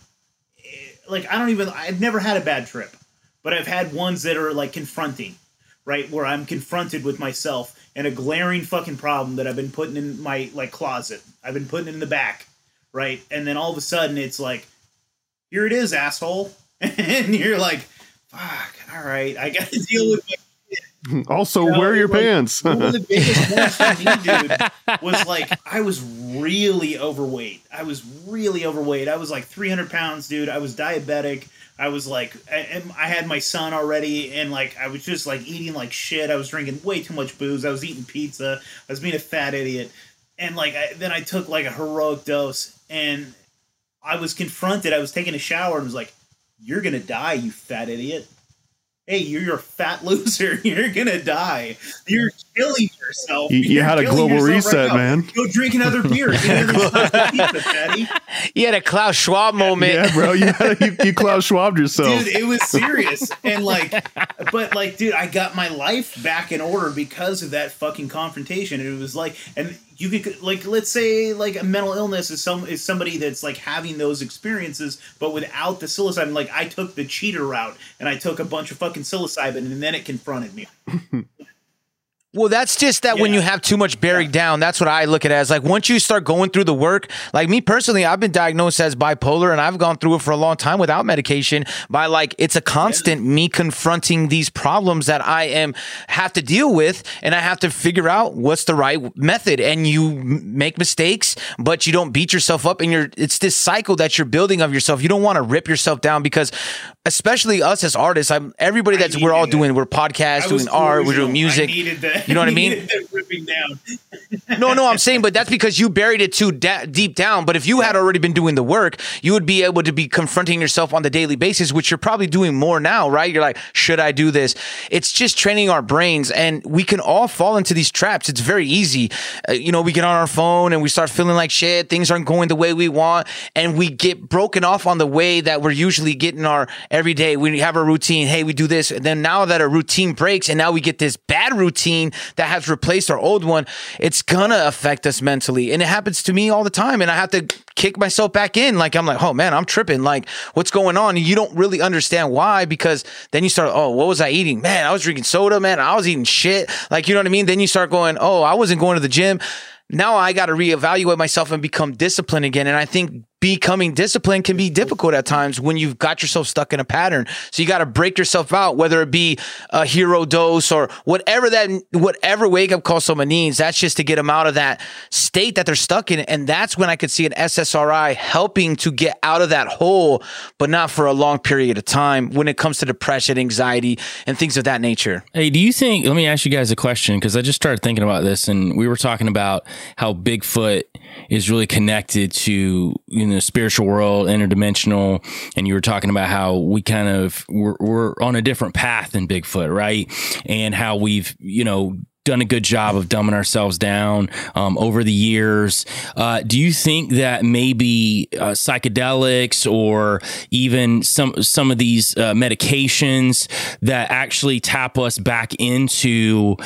I've never had a bad trip, but I've had ones that are like confronting, right? Where I'm confronted with myself and a glaring fucking problem that I've been putting in my like closet. I've been putting it in the back, right? And then all of a sudden it's like, here it is, asshole. And you're like, fuck, all right, I got to deal with my Also, wear your pants. One of the biggest ones for me, dude, was like I was really overweight. I was like 300 pounds, dude. I was diabetic. I was like, I had my son already, and like I was just like eating like shit. I was drinking way too much booze. I was eating pizza. I was being a fat idiot, and like then I took like a heroic dose, and I was confronted. I was taking a shower and was like, "You're gonna die, you fat idiot." Hey, you're a fat loser. You're gonna die. You're killing yourself. You had a global reset, man. Go drink another beer. Get another pizza, fatty. You had a Klaus Schwab moment. Yeah, bro. You Klaus Schwabbed yourself. Dude, it was serious. And but dude, I got my life back in order because of that fucking confrontation. It was like, and you could let's say like a mental illness is somebody that's like having those experiences, but without the psilocybin. Like I took the cheater route and I took a bunch of fucking psilocybin, and then it confronted me. Well, that's just that when you have too much buried down, that's what I look at it as. Like once you start going through the work, like me personally, I've been diagnosed as bipolar and I've gone through it for a long time without medication. It's a constant me confronting these problems that I have to deal with, and I have to figure out what's the right method. And you make mistakes, but you don't beat yourself up, and it's this cycle that you're building of yourself. You don't want to rip yourself down because especially us as artists, we're podcasts, doing art, we're doing music. You know what I mean? Ripping down. No, I'm saying, but that's because you buried it too deep down. But if you had already been doing the work, you would be able to be confronting yourself on the daily basis, which you're probably doing more now, right? You're like, should I do this? It's just training our brains, and we can all fall into these traps. It's very easy. We get on our phone and we start feeling like shit. Things aren't going the way we want, and we get broken off on the way that we're usually getting our every day. We have a routine. Hey, we do this. And then now that our routine breaks and now we get this bad routine that has replaced our old one, it's gonna affect us mentally. And it happens to me all the time. And I have to kick myself back in. Like, I'm like, oh man, I'm tripping. Like, what's going on? And you don't really understand why, because then you start, oh, what was I eating? Man, I was drinking soda, man. I was eating shit. Like, you know what I mean? Then you start going, oh, I wasn't going to the gym. Now I got to reevaluate myself and become disciplined again. And I think becoming disciplined can be difficult at times when you've got yourself stuck in a pattern. So you got to break yourself out, whether it be a hero dose or whatever wake up call someone needs. That's just to get them out of that state that they're stuck in. And that's when I could see an SSRI helping to get out of that hole, but not for a long period of time when it comes to depression, anxiety, and things of that nature. Hey, do you think, let me ask you guys a question, because I just started thinking about this, and we were talking about how Bigfoot is really connected to the spiritual world, interdimensional, and you were talking about how we kind of we're on a different path than Bigfoot, right? And how we've done a good job of dumbing ourselves down over the years. Do you think that maybe psychedelics or even some of these medications that actually tap us back into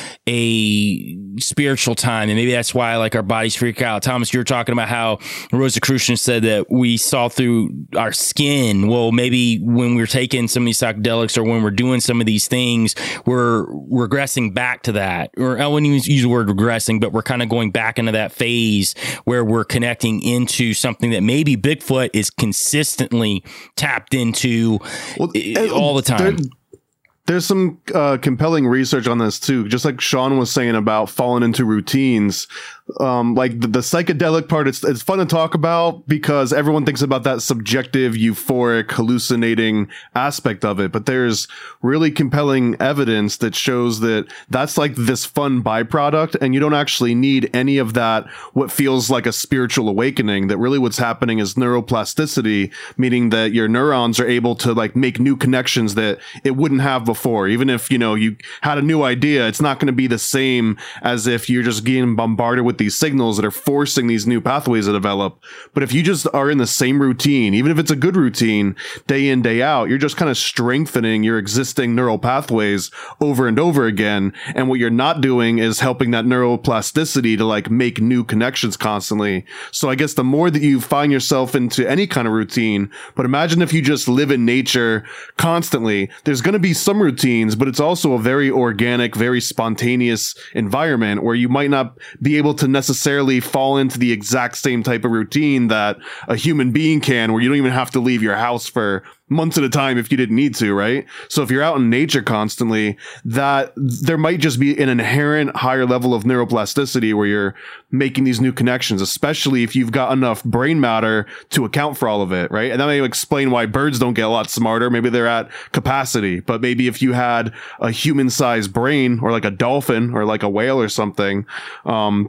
a spiritual time, and maybe that's why like our bodies freak out? Thomas, you were talking about how Rosicrucians said that we saw through our skin. Well, maybe when we're taking some of these psychedelics or when we're doing some of these things, we're regressing back to that. Or I wouldn't even use the word regressing, but we're kind of going back into that phase where we're connecting into something that maybe Bigfoot is consistently tapped into all the time. There's some compelling research on this too. Just like Sean was saying about falling into routines. Like the psychedelic part, it's fun to talk about because everyone thinks about that subjective, euphoric, hallucinating aspect of it. But there's really compelling evidence that shows that that's like this fun byproduct, and you don't actually need any of that, what feels like a spiritual awakening. That really what's happening is neuroplasticity, meaning that your neurons are able to like make new connections that it wouldn't have before. Even if, you had a new idea, it's not going to be the same as if you're just getting bombarded with these signals that are forcing these new pathways to develop. But if you just are in the same routine, even if it's a good routine, day in, day out, you're just kind of strengthening your existing neural pathways over and over again. And what you're not doing is helping that neuroplasticity to like make new connections constantly. So I guess the more that you find yourself into any kind of routine, but imagine if you just live in nature constantly, there's going to be some routines, but it's also a very organic, very spontaneous environment where you might not be able to to necessarily fall into the exact same type of routine that a human being can, where you don't even have to leave your house for months at a time if you didn't need to, right? So if you're out in nature constantly, that there might just be an inherent higher level of neuroplasticity where you're making these new connections, especially if you've got enough brain matter to account for all of it, right? And that may explain why birds don't get a lot smarter. Maybe they're at capacity, but maybe if you had a human-sized brain, or like a dolphin or like a whale or something, I'm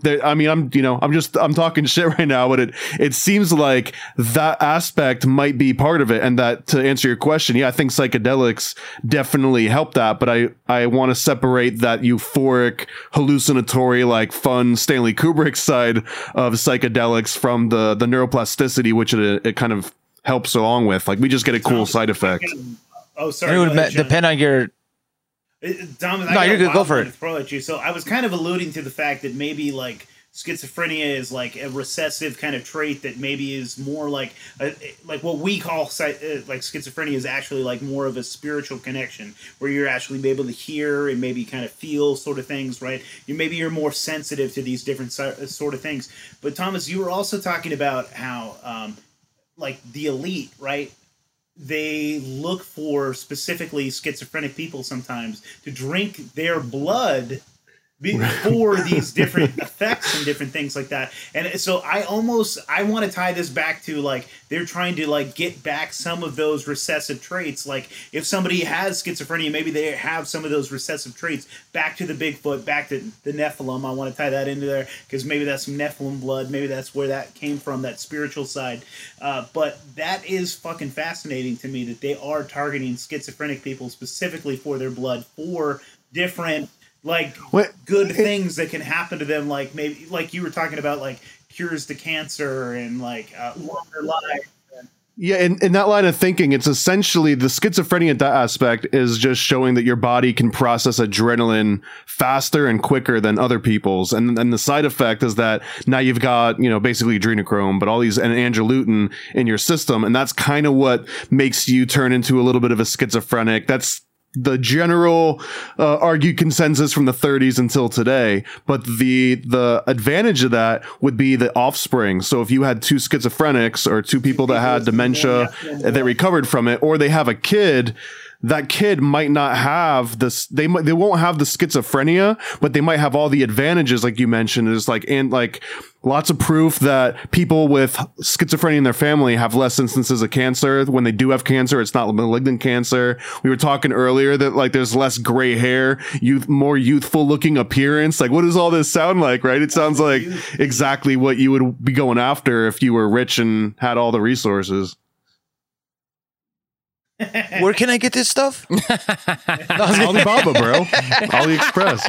talking shit right now, but it seems like that aspect might be part of it. And that, to answer your question, yeah, I think psychedelics definitely help that, but I want to separate that euphoric, hallucinatory, like fun Stanley Kubrick side of psychedelics from the neuroplasticity, which it kind of helps along with. Like, we just get a cool side effect. Oh, sorry. It would depend on your. Dom, no, you're good. Go for it. Throw at you. So I was kind of alluding to the fact that maybe like schizophrenia is like a recessive kind of trait that maybe is more like what we call like schizophrenia is actually like more of a spiritual connection where you're actually able to hear and maybe kind of feel sort of things, right? You're more sensitive to these different sort of things. But Thomas, you were also talking about how like the elite, right? They look for specifically schizophrenic people sometimes to drink their blood for these different effects and different things like that. And so I want to tie this back to like they're trying to like get back some of those recessive traits. Like if somebody has schizophrenia, maybe they have some of those recessive traits back to the Bigfoot, back to the Nephilim. I want to tie that into there because maybe that's some Nephilim blood. Maybe that's where that came from, that spiritual side. But that is fucking fascinating to me that they are targeting schizophrenic people specifically for their blood for different good things that can happen to them, like maybe like you were talking about, like cures to cancer and like longer life. Yeah, in that line of thinking, it's essentially the schizophrenia aspect is just showing that your body can process adrenaline faster and quicker than other people's. And the side effect is that now you've got, basically adrenochrome, but all these and angiogluten in your system. And that's kind of what makes you turn into a little bit of a schizophrenic. That's the general argued consensus from the 30s until today. But the advantage of that would be the offspring. So if you had two schizophrenics or two people that had dementia that recovered from it, or they have a kid, that kid might not have this. They won't have the schizophrenia, but they might have all the advantages, like you mentioned. Is like lots of proof that people with schizophrenia in their family have less instances of cancer. When they do have cancer, it's not malignant cancer. We were talking earlier that like there's less gray hair, more youthful looking appearance. Like, what does all this sound like, right? It sounds like exactly what you would be going after if you were rich and had all the resources. Where can I get this stuff? Alibaba, bro. AliExpress,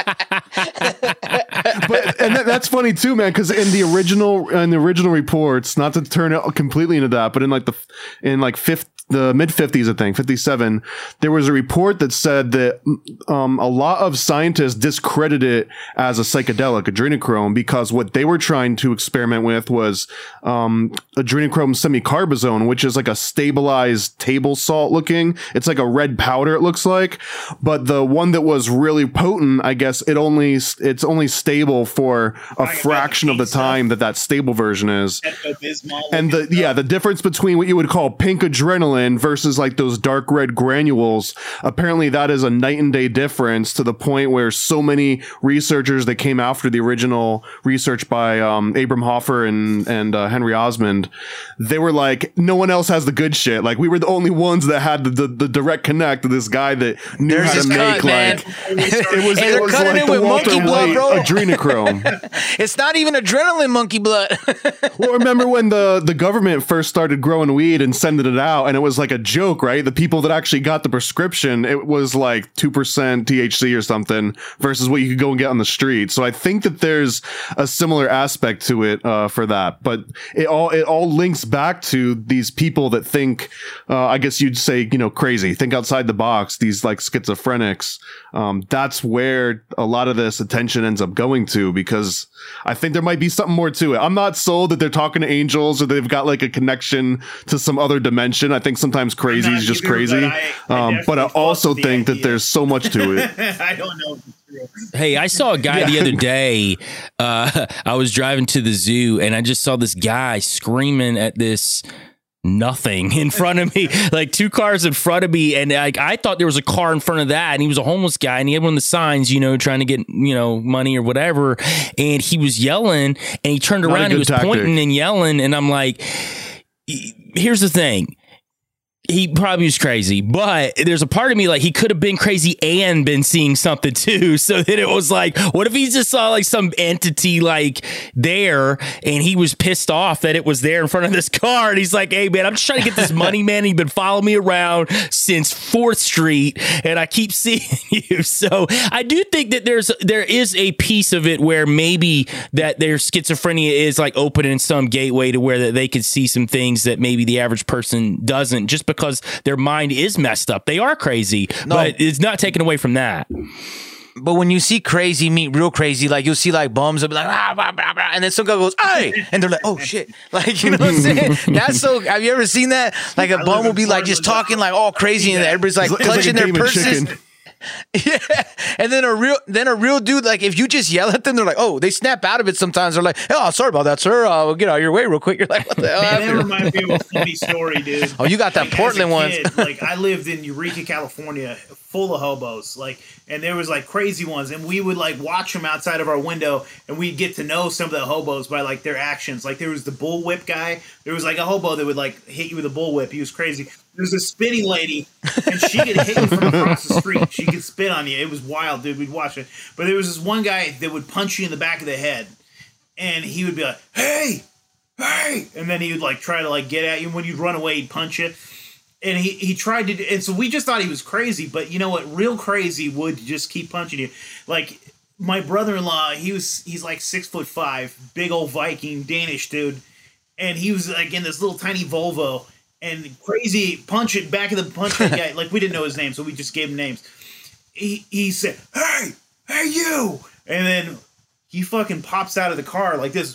right? But that's funny too, man. Because in the original reports, not to turn it completely into that, but in the mid 50s, I think 57, there was a report that said that a lot of scientists discredited it as a psychedelic, adrenochrome, because what they were trying to experiment with was adrenochrome semicarbazone, which is like a stabilized table salt looking. It's like a red powder, it looks like. But the one that was really potent, I guess it's only stable for a fraction of the time that stable version is. And the difference between what you would call pink adrenaline versus like those dark red granules, apparently that is a night and day difference, to the point where so many researchers that came after the original research by Abram Hoffer and Henry Osmond, they were like, no one else has the good shit. Like, we were the only ones that had the direct connect to this guy that knew how to make it was like the Walter White adrenochrome. It's not even adrenaline monkey blood. Well, remember when the government first started growing weed and sending it out, and it was like a joke, right? The people that actually got the prescription, it was like 2% THC or something versus what you could go and get on the street. So I think that there's a similar aspect to it for that. But it all links back to these people that think, I guess you'd say, crazy, think outside the box, these like schizophrenics. That's where a lot of this attention ends up going to, because I think there might be something more to it. I'm not sold that they're talking to angels or they've got like a connection to some other dimension. I think sometimes crazy I'm is not just either, crazy. but I But I definitely also fuck with the think that idea. there's so much to it. I don't know if it's true. Hey, I saw a guy the other day. I was driving to the zoo and I just saw this guy screaming at this nothing in front of me, like 2 cars in front of me. And like, I thought there was a car in front of that and he was a homeless guy and he had one of the signs, trying to get, money or whatever. And he was yelling and he turned Not a around and he good was tactic. pointing and yelling. And I'm like, here's the thing. He probably was crazy, but there's a part of me like he could have been crazy and been seeing something too. So that it was like, what if he just saw like some entity like there and he was pissed off that it was there in front of this car. And he's like, hey man, I'm just trying to get this money, man. You've been following me around since 4th Street and I keep seeing you. So I do think that there is a piece of it where maybe that their schizophrenia is like opening some gateway to where that they could see some things that maybe the average person doesn't, just because their mind is messed up. They are crazy, but it's not taken away from that. But when you see crazy meet real crazy, like you'll see like bums, they'll be like, ah, blah, blah, blah, and then some guy goes, hey, and they're like, oh shit. Like, you know what I'm saying? That's so, have you ever seen that? Like a bum will be like just talking like all crazy and everybody's like It's clutching like a their game of purses. chicken. Yeah, and then a real dude, like if you just yell at them, they're like, oh, they snap out of it sometimes. They're like, oh, sorry about that, sir. We'll get out of your way real quick. You're like, what the hell Man, that happened? reminds me of a funny story, dude. Oh, you got that Like, Portland as a one. kid, like I lived in Eureka, California, full of hobos. Like, and there was like crazy ones, and we would like watch them outside of our window, and we'd get to know some of the hobos by like their actions. Like there was the bullwhip guy. There was like a hobo that would like hit you with a bullwhip. He was crazy. There was a spitting lady, and she could hit you from across the street. She could spit on you. It was wild, dude. We'd watch it. But there was this one guy that would punch you in the back of the head, and he would be like, hey, and then he would like try to like get at you. When you'd run away, he'd punch you. And he tried to, and so we just thought he was crazy. But you know what? Real crazy would just keep punching you. Like my brother-in-law, he's like 6'5", big old Viking Danish dude, and he was like in this little tiny Volvo, and crazy punch it back of the punch that guy. Like we didn't know his name, so we just gave him names. He said, hey you, and then he fucking pops out of the car like this,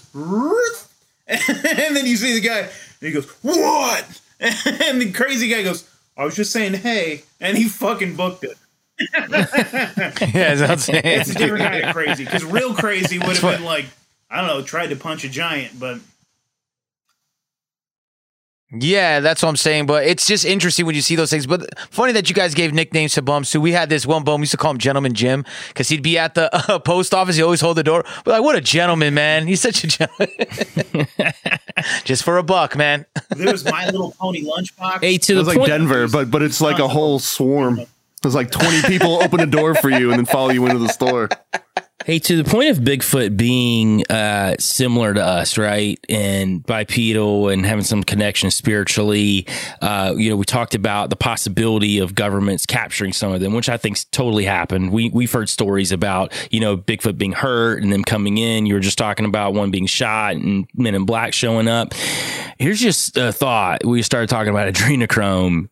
and then you see the guy, and he goes, what? And the crazy guy goes, I was just saying hey, and he fucking booked it. Yeah, that's what I'm saying. It's a different kind of crazy, because real crazy would have been like, I don't know, tried to punch a giant, but Yeah, that's what I'm saying. But it's just interesting when you see those things. But funny that you guys gave nicknames to bums too. We had this one bum, we used to call him Gentleman Jim, because he'd be at the post office. He always hold the door. We're like, what a gentleman, man. He's such a gentleman. Just for $1, man. there was My Little Pony lunchbox. Hey, to It the was like point, Denver, but it's like a whole swarm. There's like 20 people open a door for you and then follow you into the store. Hey, to the point of Bigfoot being similar to us, right, and bipedal and having some connection spiritually, we talked about the possibility of governments capturing some of them, which I think's totally happened. We've heard stories about, Bigfoot being hurt and them coming in. You were just talking about one being shot and Men in Black showing up. Here's just a thought. We started talking about adrenochrome.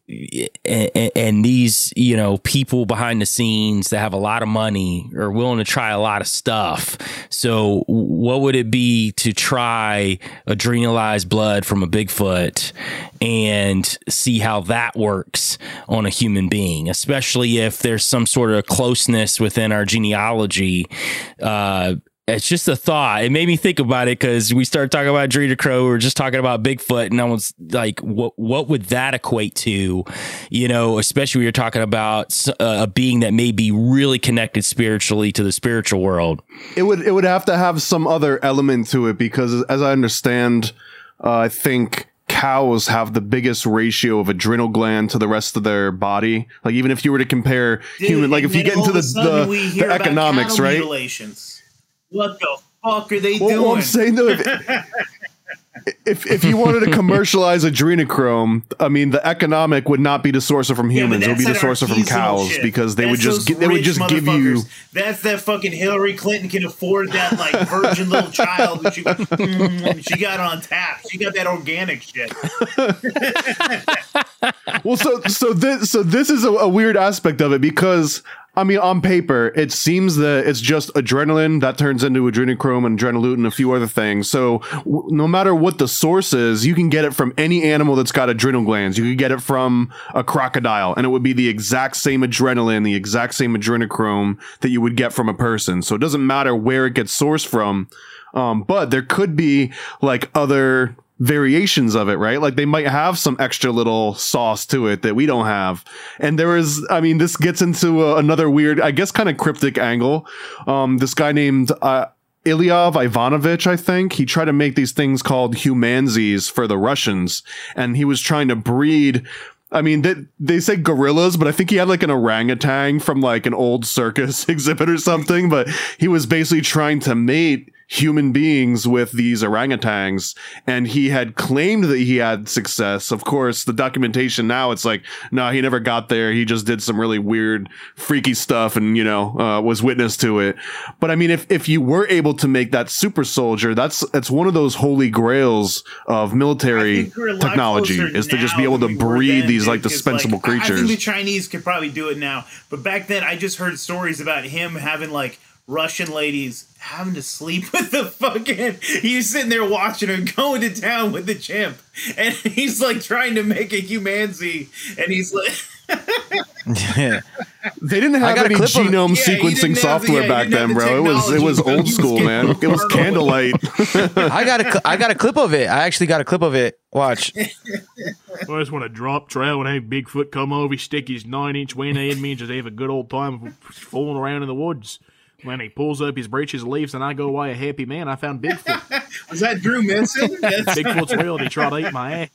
And these, people behind the scenes that have a lot of money are willing to try a lot of stuff. So what would it be to try adrenalized blood from a Bigfoot and see how that works on a human being, especially if there's some sort of closeness within our genealogy? It's just a thought. It made me think about it because we started talking about adrenochrome. We were just talking about Bigfoot, and I was like, "What would that equate to?" Especially when you're talking about a being that may be really connected spiritually to the spiritual world. It would have to have some other element to it because, as I understand, I think cows have the biggest ratio of adrenal gland to the rest of their body. Like even if you were to compare human, like if you get into the economics, right? Mutilations. What the fuck are they Well, doing? I'm saying though, if you wanted to commercialize adrenochrome, I mean, the economic would not be the sourcer from humans; it would be the sourcer from cows because they would just give you. That's that fucking Hillary Clinton can afford that like virgin little child that she got on tap. She got that organic shit. Well, so this is a weird aspect of it because I mean, on paper, it seems that it's just adrenaline that turns into adrenochrome and adrenalutin and a few other things. So no matter what the source is, you can get it from any animal that's got adrenal glands. You could get it from a crocodile, and it would be the exact same adrenaline, the exact same adrenochrome that you would get from a person. So it doesn't matter where it gets sourced from. But there could be like other variations of it, right? Like they might have some extra little sauce to it that we don't have. And there is, I mean, this gets into another weird, I guess, kind of cryptic angle. This guy named Ilyav Ivanovich, I think, he tried to make these things called humanzees for the Russians, and he was trying to breed. I mean, they say gorillas, but I think he had like an orangutan from like an old circus exhibit or something. But he was basically trying to mate human beings with these orangutans, and he had claimed that he had success. Of course, the documentation now, it's like, no, he never got there. He just did some really weird, freaky stuff and, was witness to it. But I mean, if you were able to make that super soldier, that's one of those holy grails of military technology, is to just be able to breed these like dispensable creatures. I think the Chinese could probably do it now, but back then I just heard stories about him having like Russian ladies having to sleep with the fucking. He's sitting there watching her going to town with the chimp, and he's like trying to make a humanzee, and he's like. They didn't have any genome sequencing software back then, bro. It was old school, man. It was candlelight. I got a clip of it. I actually got a clip of it. Watch. Well, I just want to drop trail and have Bigfoot come over, stick his 9-inch wiener in me, and just have a good old time fooling around in the woods. When he pulls up his breeches and leaves, and I go away a happy man, I found Bigfoot. Was that Drew Minson? Bigfoot's real, and he tried to eat my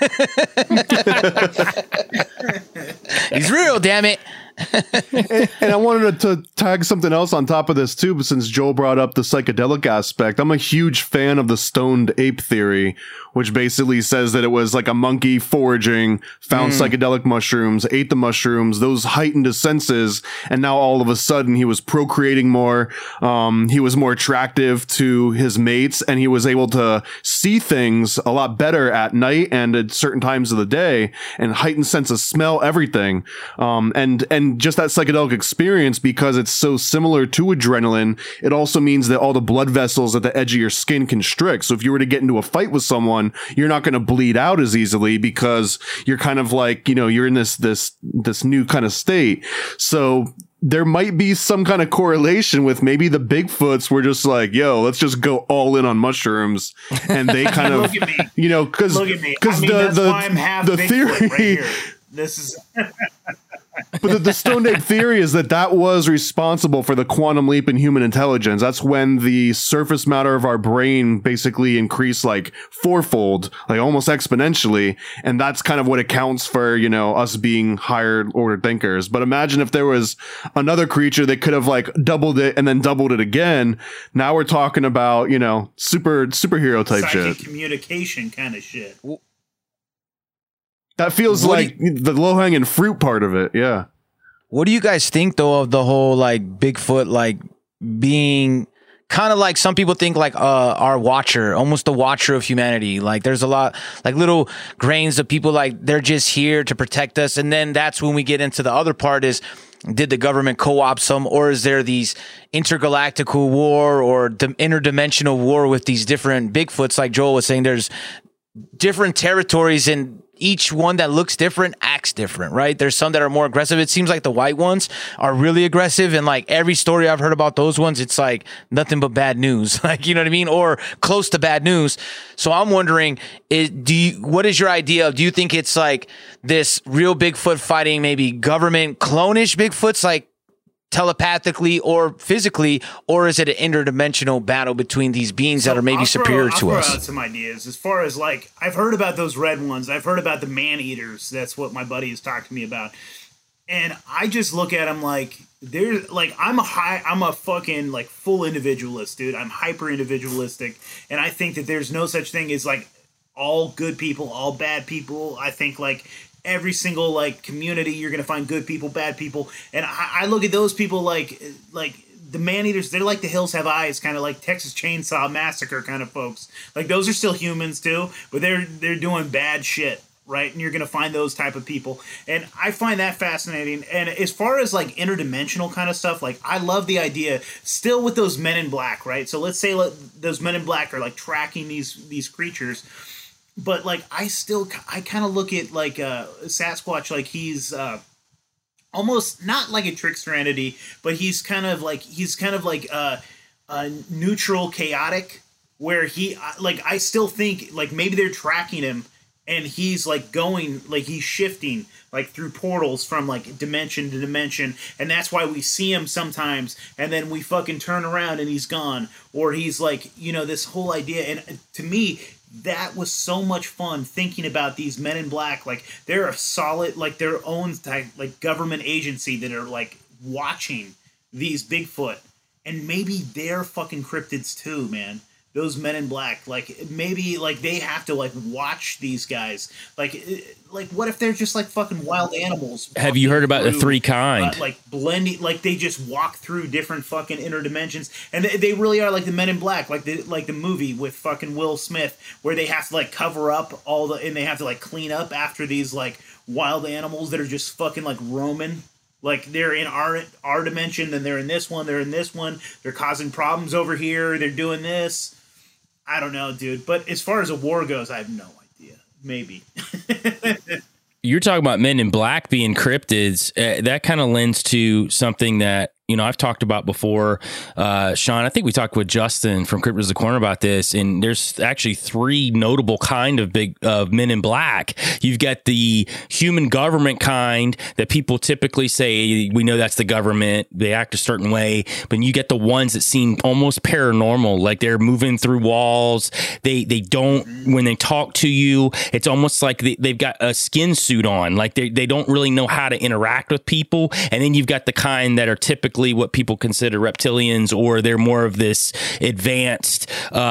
ass. He's real, damn it. And I wanted to tag something else on top of this too, but since Joel brought up the psychedelic aspect, I'm a huge fan of the stoned ape theory, which basically says that it was like a monkey foraging, found psychedelic mushrooms, ate the mushrooms, those heightened his senses, and now all of a sudden he was procreating more, he was more attractive to his mates, and he was able to see things a lot better at night and at certain times of the day, and heightened sense of smell, everything. And just that psychedelic experience, because it's so similar to adrenaline, it also means that all the blood vessels at the edge of your skin constrict. So if you were to get into a fight with someone, you're not going to bleed out as easily because you're kind of like, you're in this new kind of state. So there might be some kind of correlation with maybe the Bigfoots were just like, yo, let's just go all in on mushrooms. And they kind of, because the theory, right here. This is but the stoned ape theory is that was responsible for the quantum leap in human intelligence. That's when the surface matter of our brain basically increased like fourfold, like almost exponentially. And that's kind of what accounts for, us being higher order thinkers. But imagine if there was another creature that could have like doubled it and then doubled it again. Now we're talking about, superhero type psychic shit. Communication kind of shit. That feels like the low-hanging fruit part of it, yeah. What do you guys think, though, of the whole, like, Bigfoot, like, being kind of like some people think, like, our watcher, almost the watcher of humanity? Like, there's a lot, like, little grains of people, like, they're just here to protect us. And then that's when we get into the other part is, did the government co-opt some, or is there these intergalactical war or interdimensional war with these different Bigfoots? Like Joel was saying, there's different territories, and each one that looks different acts different, right? There's some that are more aggressive. It seems like the white ones are really aggressive, and like every story I've heard about those ones, it's like nothing but bad news, like, you know what I mean? Or close to bad news. So I'm wondering, what is your idea? Do you think it's like this real Bigfoot fighting maybe government clone-ish Bigfoots, like telepathically or physically, or is it an interdimensional battle between these beings that are maybe superior to us? I'll throw out some ideas as far as like, I've heard about those red ones. I've heard about the man-eaters. That's what my buddy has talked to me about. And I just look at them like, they're like, I'm a fucking like full individualist, dude. I'm hyper individualistic. And I think that there's no such thing as like all good people, all bad people. I think like every single like community, you're gonna find good people, bad people, and I look at those people like the man-eaters. They're like the Hills Have Eyes, kind of like Texas Chainsaw Massacre kind of folks. Like those are still humans too, but they're doing bad shit right? And you're going to find those type of people. And I find that fascinating. And as far as like interdimensional kind of stuff, like I love the idea still with those Men in Black, right? So let's say those Men in Black are like tracking these creatures. But like I kind of look at like Sasquatch like he's almost not like a trickster entity, but he's kind of like neutral, chaotic, where he like I still think like maybe they're tracking him and he's like going like he's shifting like through portals from like dimension to dimension, and that's why we see him sometimes and then we fucking turn around and he's gone, or he's like, you know, this whole idea. And to me, that was so much fun thinking about these Men in Black. Like they're a solid, like their own type, like government agency that are like watching these Bigfoot, and maybe they're fucking cryptids too, man. Those Men in Black, like maybe like they have to like watch these guys. Like what if they're just like fucking wild animals? Have you heard about the three kind? Like blending, like they just walk through different fucking interdimensions, and they really are like the Men in Black, like the movie with fucking Will Smith, where they have to like cover up and they have to like clean up after these like wild animals that are just fucking like roaming. Like they're in our dimension, then they're in this one, they're causing problems over here, they're doing this. I don't know, dude. But as far as a war goes, I have no idea. Maybe. You're talking about Men in Black being cryptids. That kind of lends to something that, you know, I've talked about before. Sean, I think we talked with Justin from Cryptids the Corner about this, and there's actually three notable kind of Men in Black. You've got the human government kind that people typically say, we know that's the government, they act a certain way, but you get the ones that seem almost paranormal, like they're moving through walls. They don't, when they talk to you, it's almost like they've got a skin suit on, like they don't really know how to interact with people. And then you've got the kind that are typically what people consider reptilians, or they're more of this advanced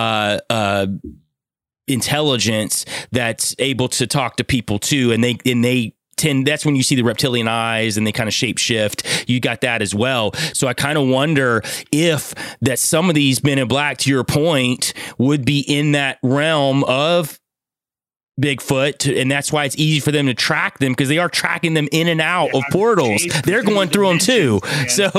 intelligence that's able to talk to people too, and they tend, that's when you see the reptilian eyes and they kind of shape shift. You got that as well. So I kind of wonder if that some of these Men in Black, to your point, would be in that realm of Bigfoot, and that's why it's easy for them to track them, because they are tracking them in and out of portals. They're going through them too. Man. So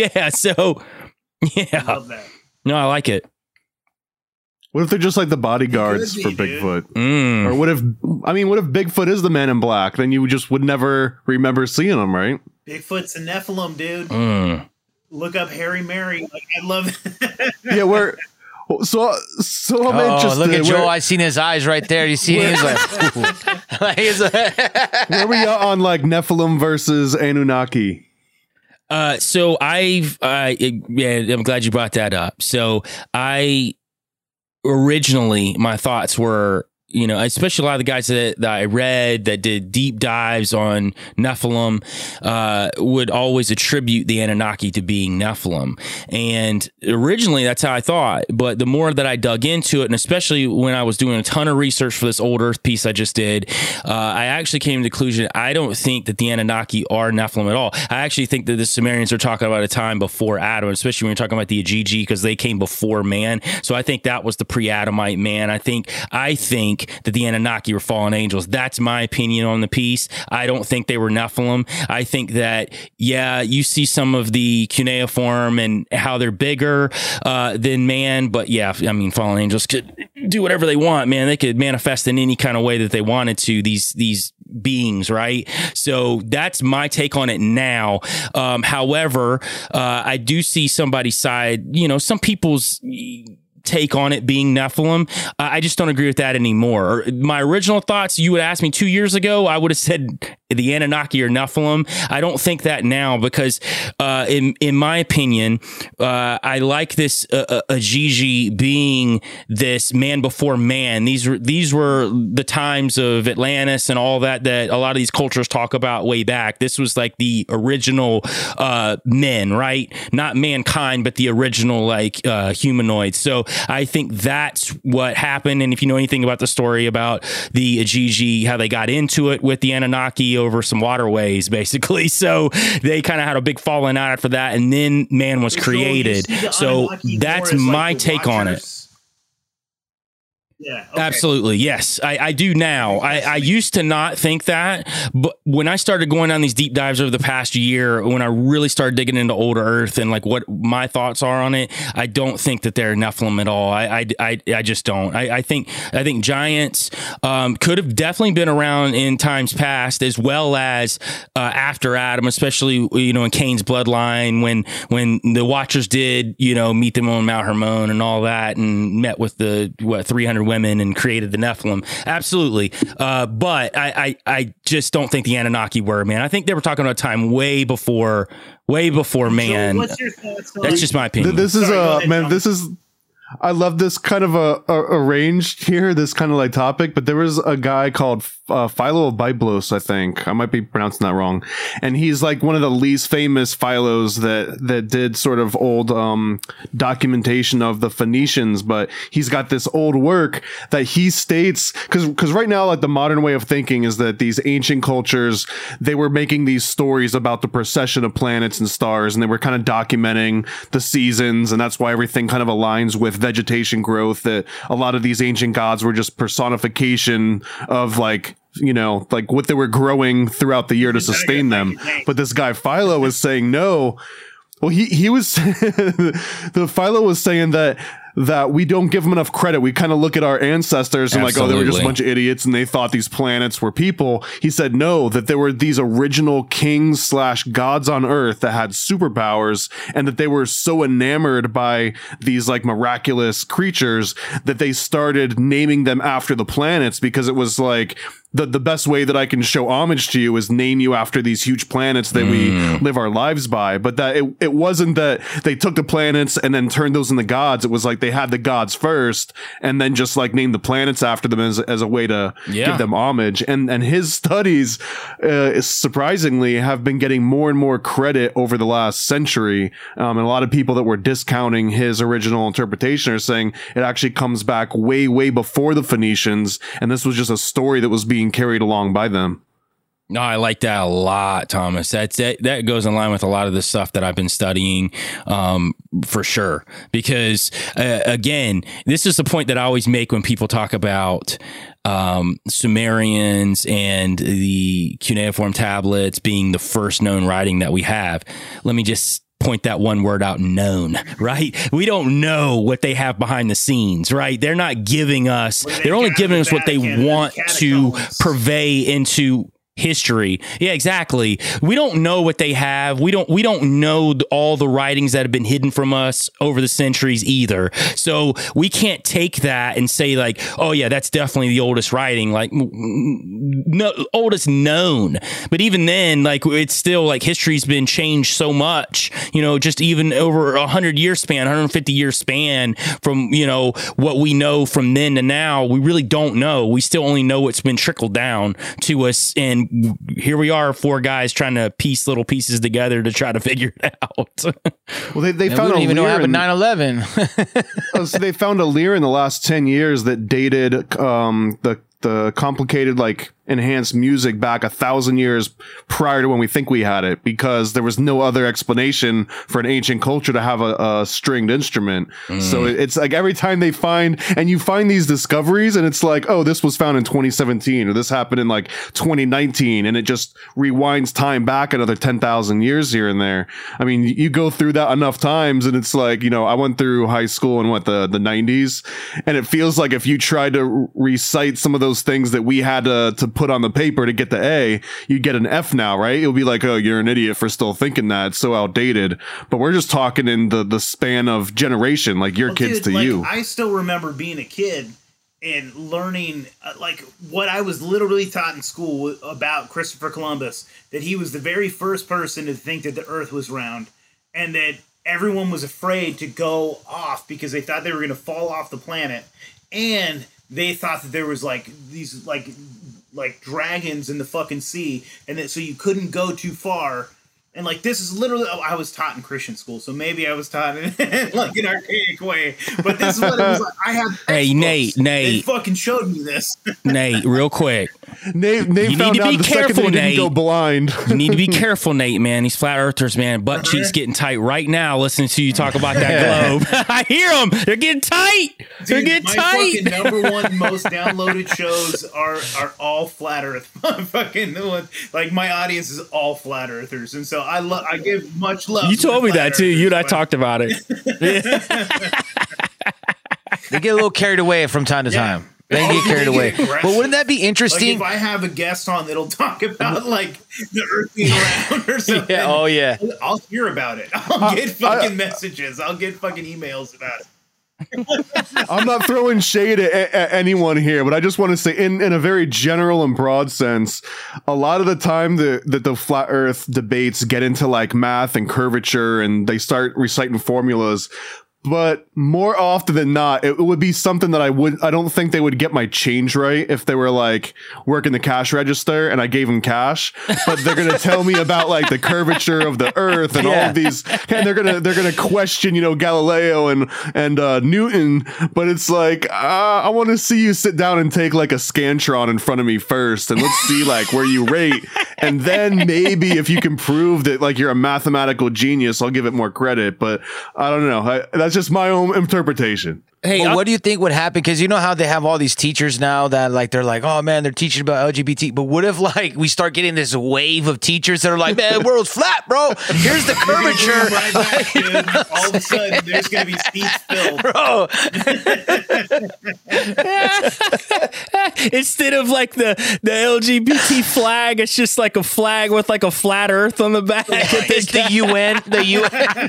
I love that. No, I like it. What if they're just like the bodyguards for Bigfoot? Or what if Bigfoot is the Man in Black? Then you just would never remember seeing him, right? Bigfoot's a Nephilim, dude. Look up Harry Mary. Like, I love it. Yeah, we're so I'm interested. Look at Joe. I seen his eyes right there. You see, he's like, where are we on like Nephilim versus Anunnaki? So I'm glad you brought that up. So originally my thoughts were, you know, especially a lot of the guys that I read that did deep dives on Nephilim would always attribute the Anunnaki to being Nephilim. And originally that's how I thought. But the more that I dug into it, and especially when I was doing a ton of research for this Old Earth piece I just did, I actually came to the conclusion I don't think that the Anunnaki are Nephilim at all. I actually think that the Sumerians are talking about a time before Adam, especially when you're talking about the Ajiji, because they came before man. So I think that was the pre-Adamite man. I think that the Anunnaki were fallen angels. That's my opinion on the piece. I don't think they were Nephilim. I think that, yeah, you see some of the cuneiform and how they're bigger than man, but yeah, I mean, fallen angels could do whatever they want, man. They could manifest in any kind of way that they wanted to, these beings, right? So that's my take on it now. However, I do see somebody's side, you know, some people's take on it being Nephilim. I just don't agree with that anymore. My original thoughts, you would ask me 2 years ago, I would have said the Anunnaki or Nephilim. I don't think that now, because in my opinion, I like this Ajiji being this man before man. These were the times of Atlantis and all that a lot of these cultures talk about way back. This was like the original men, right? Not mankind, but the original like humanoids. So I think that's what happened. And if you know anything about the story about the Ajiji, how they got into it with the Anunnaki over some waterways, basically. So they kind of had a big falling out after that. And then man was created. So that's my take on it. Yeah, okay. Absolutely. Yes, I do now. I used to not think that, but when I started going on these deep dives over the past year, when I really started digging into older Earth and like what my thoughts are on it, I don't think that they're Nephilim at all. I just don't. I think giants could have definitely been around in times past, as well as after Adam, especially in Cain's bloodline when the Watchers did meet them on Mount Hermon and all that, and met with the 300 women and created the Nephilim. Absolutely. But I just don't think the Anunnaki were, man. I think they were talking about a time way before man. So what's your thoughts on That's just my opinion. This is I love this kind of arranged here, this kind of like topic, but there was a guy called Philo of Byblos, I think. I might be pronouncing that wrong. And he's like one of the least famous Philos that did sort of old documentation of the Phoenicians, but he's got this old work that he states, because right now, like the modern way of thinking is that these ancient cultures, they were making these stories about the precession of planets and stars, and they were kind of documenting the seasons, and that's why everything kind of aligns with vegetation growth, that a lot of these ancient gods were just personification of like what they were growing throughout the year to sustain them. But this guy Philo was saying no. Well, he was the Philo was saying that we don't give them enough credit. We kind of look at our ancestors and like, oh, they were just a bunch of idiots and they thought these planets were people. He said no, that there were these original kings / gods on Earth that had superpowers, and that they were so enamored by these like miraculous creatures that they started naming them after the planets, because it was like, the best way that I can show homage to you is name you after these huge planets that we live our lives by. But that it wasn't that they took the planets and then turned those into gods. It was like they had the gods first and then just like named the planets after them as a way to give them homage. And his studies, surprisingly, have been getting more and more credit over the last century. And a lot of people that were discounting his original interpretation are saying it actually comes back way, way before the Phoenicians. And this was just a story that was being carried along by them. No, I like that a lot, Thomas. That goes in line with a lot of the stuff that I've been studying, for sure. Because again, this is the point that I always make when people talk about Sumerians and the cuneiform tablets being the first known writing that we have. Let me just point that one word out, known, right? We don't know what they have behind the scenes, right? They're not giving us, they're only giving us what they want to purvey into history. Yeah, exactly. We don't know what they have. We don't know all the writings that have been hidden from us over the centuries either. So we can't take that and say like, oh yeah, that's definitely the oldest writing, like no, oldest known. But even then, like it's still like history's been changed so much, just even over 100-year span, 150-year span from, what we know from then to now, we really don't know. We still only know what's been trickled down to us, and here we are, 4 guys trying to piece little pieces together to try to figure it out. Well, they found don't a even know Lear what happened 9/11. So they found a Lear in the last 10 years that dated the complicated like enhanced music back 1,000 years prior to when we think we had it, because there was no other explanation for an ancient culture to have a stringed instrument. So it's like every time they find these discoveries and it's like, oh, this was found in 2017 or this happened in like 2019, and it just rewinds time back another 10,000 years here and there. I mean, you go through that enough times and it's like, I went through high school in the 90s, and it feels like if you tried to recite some of those things that we had to put on the paper to get the A, you get an F now, right? You'll be like, oh, you're an idiot for still thinking that. It's so outdated. But we're just talking in the span of generation, like your kids to you. I still remember being a kid and learning like what I was literally taught in school about Christopher Columbus, that he was the very first person to think that the earth was round, and that everyone was afraid to go off because they thought they were going to fall off the planet. And they thought that there was like these like dragons in the fucking sea, and that so you couldn't go too far And like this is literally, I was taught in Christian school, so maybe I was taught in like an archaic way. But this is what it was like. I have. Hey, Nate, they fucking showed me this. Nate, real quick. Nate You found need to out be the second careful, they didn't Nate. go blind. You need to be careful, Nate, man. These flat earthers, man, butt cheeks getting tight right now listening to you talk about that globe. I hear them. They're getting tight. They're Dude, getting my tight. fucking number one most downloaded shows are all flat earth. Fucking like my audience is all flat earthers, and so I give much love. You told me to that flat too. You and I earthers, talked about it. They get a little carried away from time to time. They get carried away. But wouldn't that be interesting? Like if I have a guest on that'll talk about like the earth being around or something. Yeah, oh yeah. I'll hear about it. I'll get fucking messages. I'll get fucking emails about it. I'm not throwing shade at anyone here, but I just want to say, in a very general and broad sense, a lot of the time that the flat Earth debates get into like math and curvature, and they start reciting formulas. But more often than not, it would be something that I don't think they would get my change right if they were like working the cash register and I gave them cash. But they're gonna tell me about like the curvature of the Earth and all of these, and they're gonna question, you know, Galileo and Newton. But it's like I want to see you sit down and take like a Scantron in front of me first, and let's see like where you rate, and then maybe if you can prove that like you're a mathematical genius, I'll give it more credit. But I don't know. That's just my own interpretation. Hey, but what do you think would happen? Because you know how they have all these teachers now that like they're like, oh man, they're teaching about LGBT. But what if like we start getting this wave of teachers that are like, man, the world's flat, bro. Here's the curvature. Right back, dude. All of a sudden, there's gonna be seats filled, bro. Instead of like the LGBT flag, it's just like a flag with like a flat Earth on the back. It's the UN. The UN.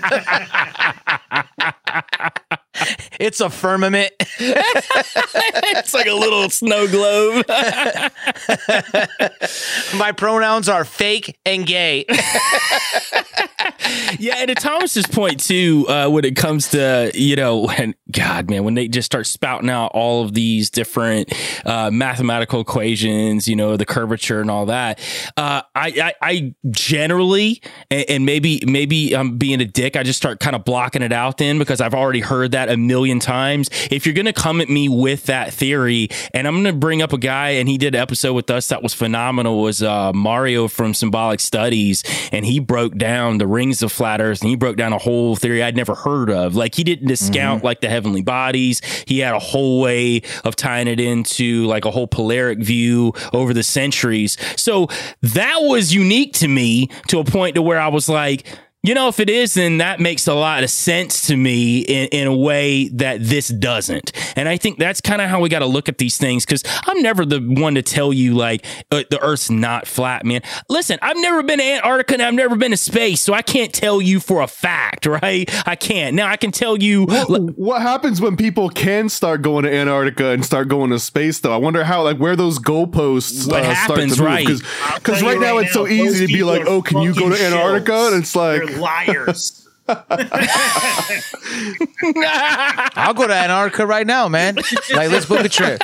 It's a firmament. It's like a little snow globe. My pronouns are fake and gay. Yeah, and to Thomas's point too, when it comes to, you know, and God, man, when they just start spouting out all of these different mathematical equations, you know, the curvature and all that, I generally, and maybe I'm being a dick, I just start kind of blocking it out then because I've already heard that a million times. If you're going to come at me with that theory, and I'm going to bring up a guy, and he did an episode with us that was phenomenal, was Mario from Symbolic Studies, and he broke down the rings of flat Earth, and he broke down a whole theory I'd never heard of. Like, he didn't discount like the heavenly bodies. He had a whole way of tying it into like a whole polaric view over the centuries. So that was unique to me to a point to where I was like, you know, if it is, then that makes a lot of sense to me in a way that this doesn't. And I think that's kind of how we got to look at these things, because I'm never the one to tell you like the Earth's not flat, man. Listen, I've never been to Antarctica and I've never been to space, so I can't tell you for a fact, right? I can't. Now I can tell you. What happens when people can start going to Antarctica and start going to space, though? I wonder how, like, where those goalposts happens, start to move. Because right now it's so easy to be like, oh, can you go to Antarctica? And it's like, they're liars. I'll go to Antarctica right now, man. Like, let's book a trip.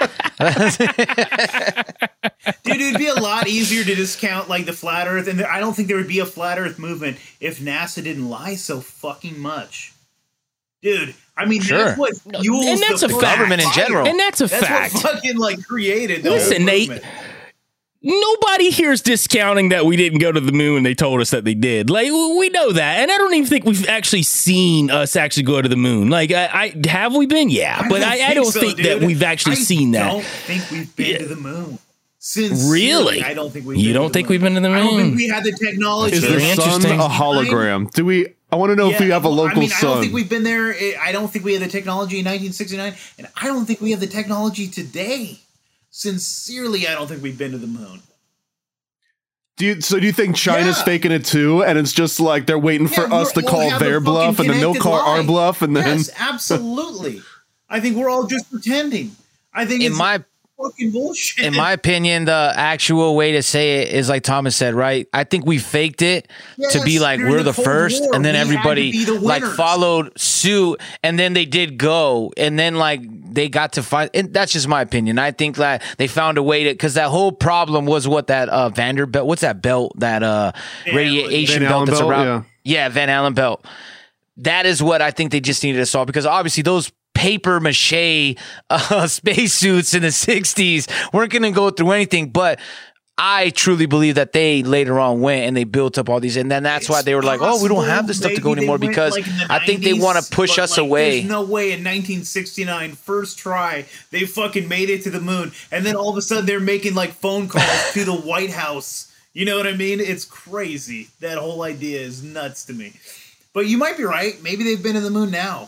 Dude, it'd be a lot easier to discount like the flat Earth, and I don't think there would be a flat Earth movement if NASA didn't lie so fucking much. Dude, I mean, that's what fuels and that's the a government in general. And that's a fact. What fucking like created the Listen, whole Nate. movement. Nobody here is discounting that we didn't go to the moon and they told us that they did. Like, we know that. And I don't even think we've actually seen us actually go to the moon. Like, I have we been? Yeah. But I don't think dude. that we've actually seen that. I don't think we've been to the moon. Really? I don't think we've You don't think we've been to the moon? I don't think we had the technology. is the sun a hologram? Do we? I want to know if we have a local sun. I don't think we've been there. I don't think we had the technology in 1969, and I don't think we have the technology today. Sincerely, I don't think we've been to the moon. Do you think China's faking it too, and it's just like they're waiting for us to call their bluff, and then they'll call our bluff, and then yes, absolutely. I think we're all just pretending. I think fucking bullshit. In my opinion, the actual way to say it is like Thomas said, right? I think we faked it to be like, during we're the Cold first, War, and then we had to everybody be the like winners. followed suit, and then they did go, and then like they got to find, and that's just my opinion. I think that they found a way to, because that whole problem was what that Vanderbilt, what's that belt, that radiation Van belt Allen that's belt, around. Yeah, Van Allen belt. That is what I think they just needed to solve, because obviously those paper mache spacesuits in the 60s weren't going to go through anything. But I truly believe that they later on went and they built up all these, and then that's why they were like, oh, we don't have this stuff to go anymore, because I think they want to push us away. There's no way in 1969, first try, they fucking made it to the moon, and then all of a sudden they're making like phone calls to the White House. You know what I mean? It's crazy. That whole idea is nuts to me. But you might be right. Maybe they've been in the moon now.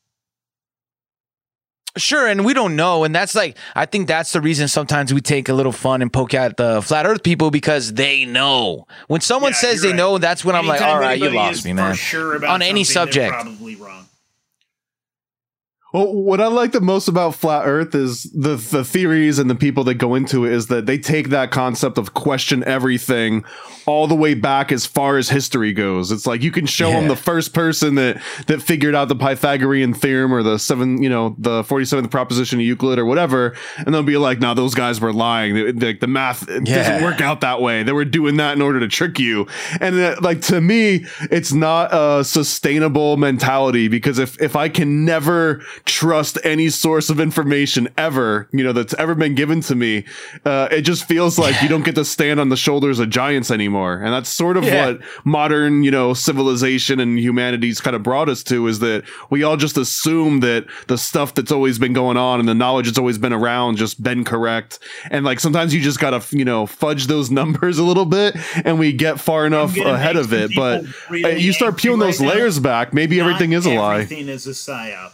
Sure, and we don't know, and that's like, I think that's the reason sometimes we take a little fun and poke at the flat Earth people, because they know. When someone says they know, that's when I'm like, all right, you lost me, man. Sure about on any something, they're subject. probably wrong. Well, what I like the most about flat Earth is the theories and the people that go into it is that they take that concept of question everything all the way back as far as history goes. It's like you can show them the first person that figured out the Pythagorean theorem or the 47th proposition of Euclid or whatever, and they'll be like, "No, those guys were lying. The math doesn't work out that way. They were doing that in order to trick you." And like, to me, it's not a sustainable mentality, because if I can never trust any source of information ever, that's ever been given to me, it just feels like you don't get to stand on the shoulders of giants anymore. And that's sort of what modern, civilization and humanity's kind of brought us to, is that we all just assume that the stuff that's always been going on and the knowledge that's always been around just been correct. And like, sometimes you just gotta, fudge those numbers a little bit, and we get far enough ahead of it. But really you start peeling those layers back, maybe everything is a lie. Everything is a psyop.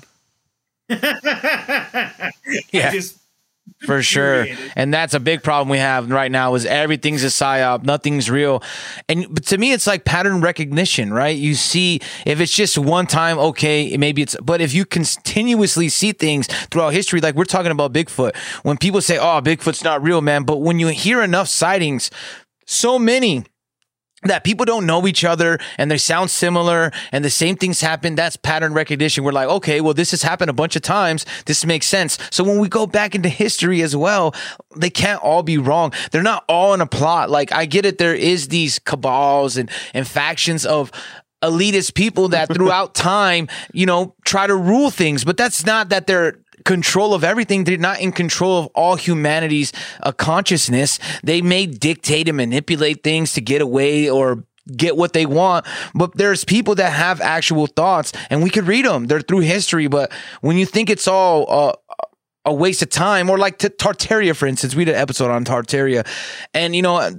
Yeah. For sure. And that's a big problem we have right now, is everything's a psyop, nothing's real. But to me, it's like pattern recognition, right? You see, if it's just one time, okay, maybe it's, but if you continuously see things throughout history, like we're talking about Bigfoot, when people say, oh, Bigfoot's not real, man. But when you hear enough sightings, so many, that people don't know each other and they sound similar and the same things happen, that's pattern recognition. We're like, okay, well, this has happened a bunch of times. This makes sense. So when we go back into history as well, they can't all be wrong. They're not all in a plot. Like, I get it. There is these cabals and factions of elitist people that throughout time, try to rule things, but that's not that they're control of everything. They're not in control of all humanity's consciousness. They may dictate and manipulate things to get away or get what they want, but there's people that have actual thoughts, and we could read them. They're through history. But when you think it's all a waste of time, or like Tartaria, for instance, we did an episode on Tartaria, and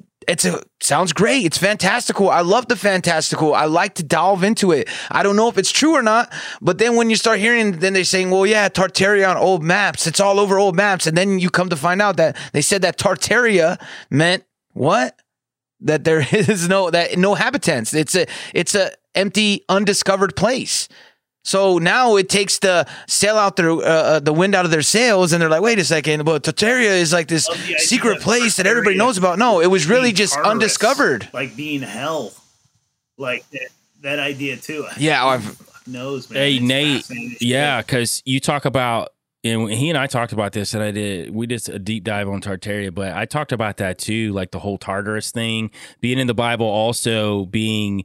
sounds great. It's fantastical. I love the fantastical. I like to delve into it. I don't know if it's true or not, but then when you start hearing, then they're saying, well, yeah, Tartaria on old maps. It's all over old maps. And then you come to find out that they said that Tartaria meant what? That there is no habitants. It's a empty, undiscovered place. So now it takes the sail out the wind out of their sails, and they're like, wait a second, but Tartaria is like this secret place that everybody knows about. No, it was really just undiscovered. Like being hell. Like that idea too. Yeah. Knows, man. Hey, It's Nate. fascinating. Yeah, because you talk about, and he and I talked about this, and we did a deep dive on Tartaria, but I talked about that too, like the whole Tartarus thing being in the Bible, also being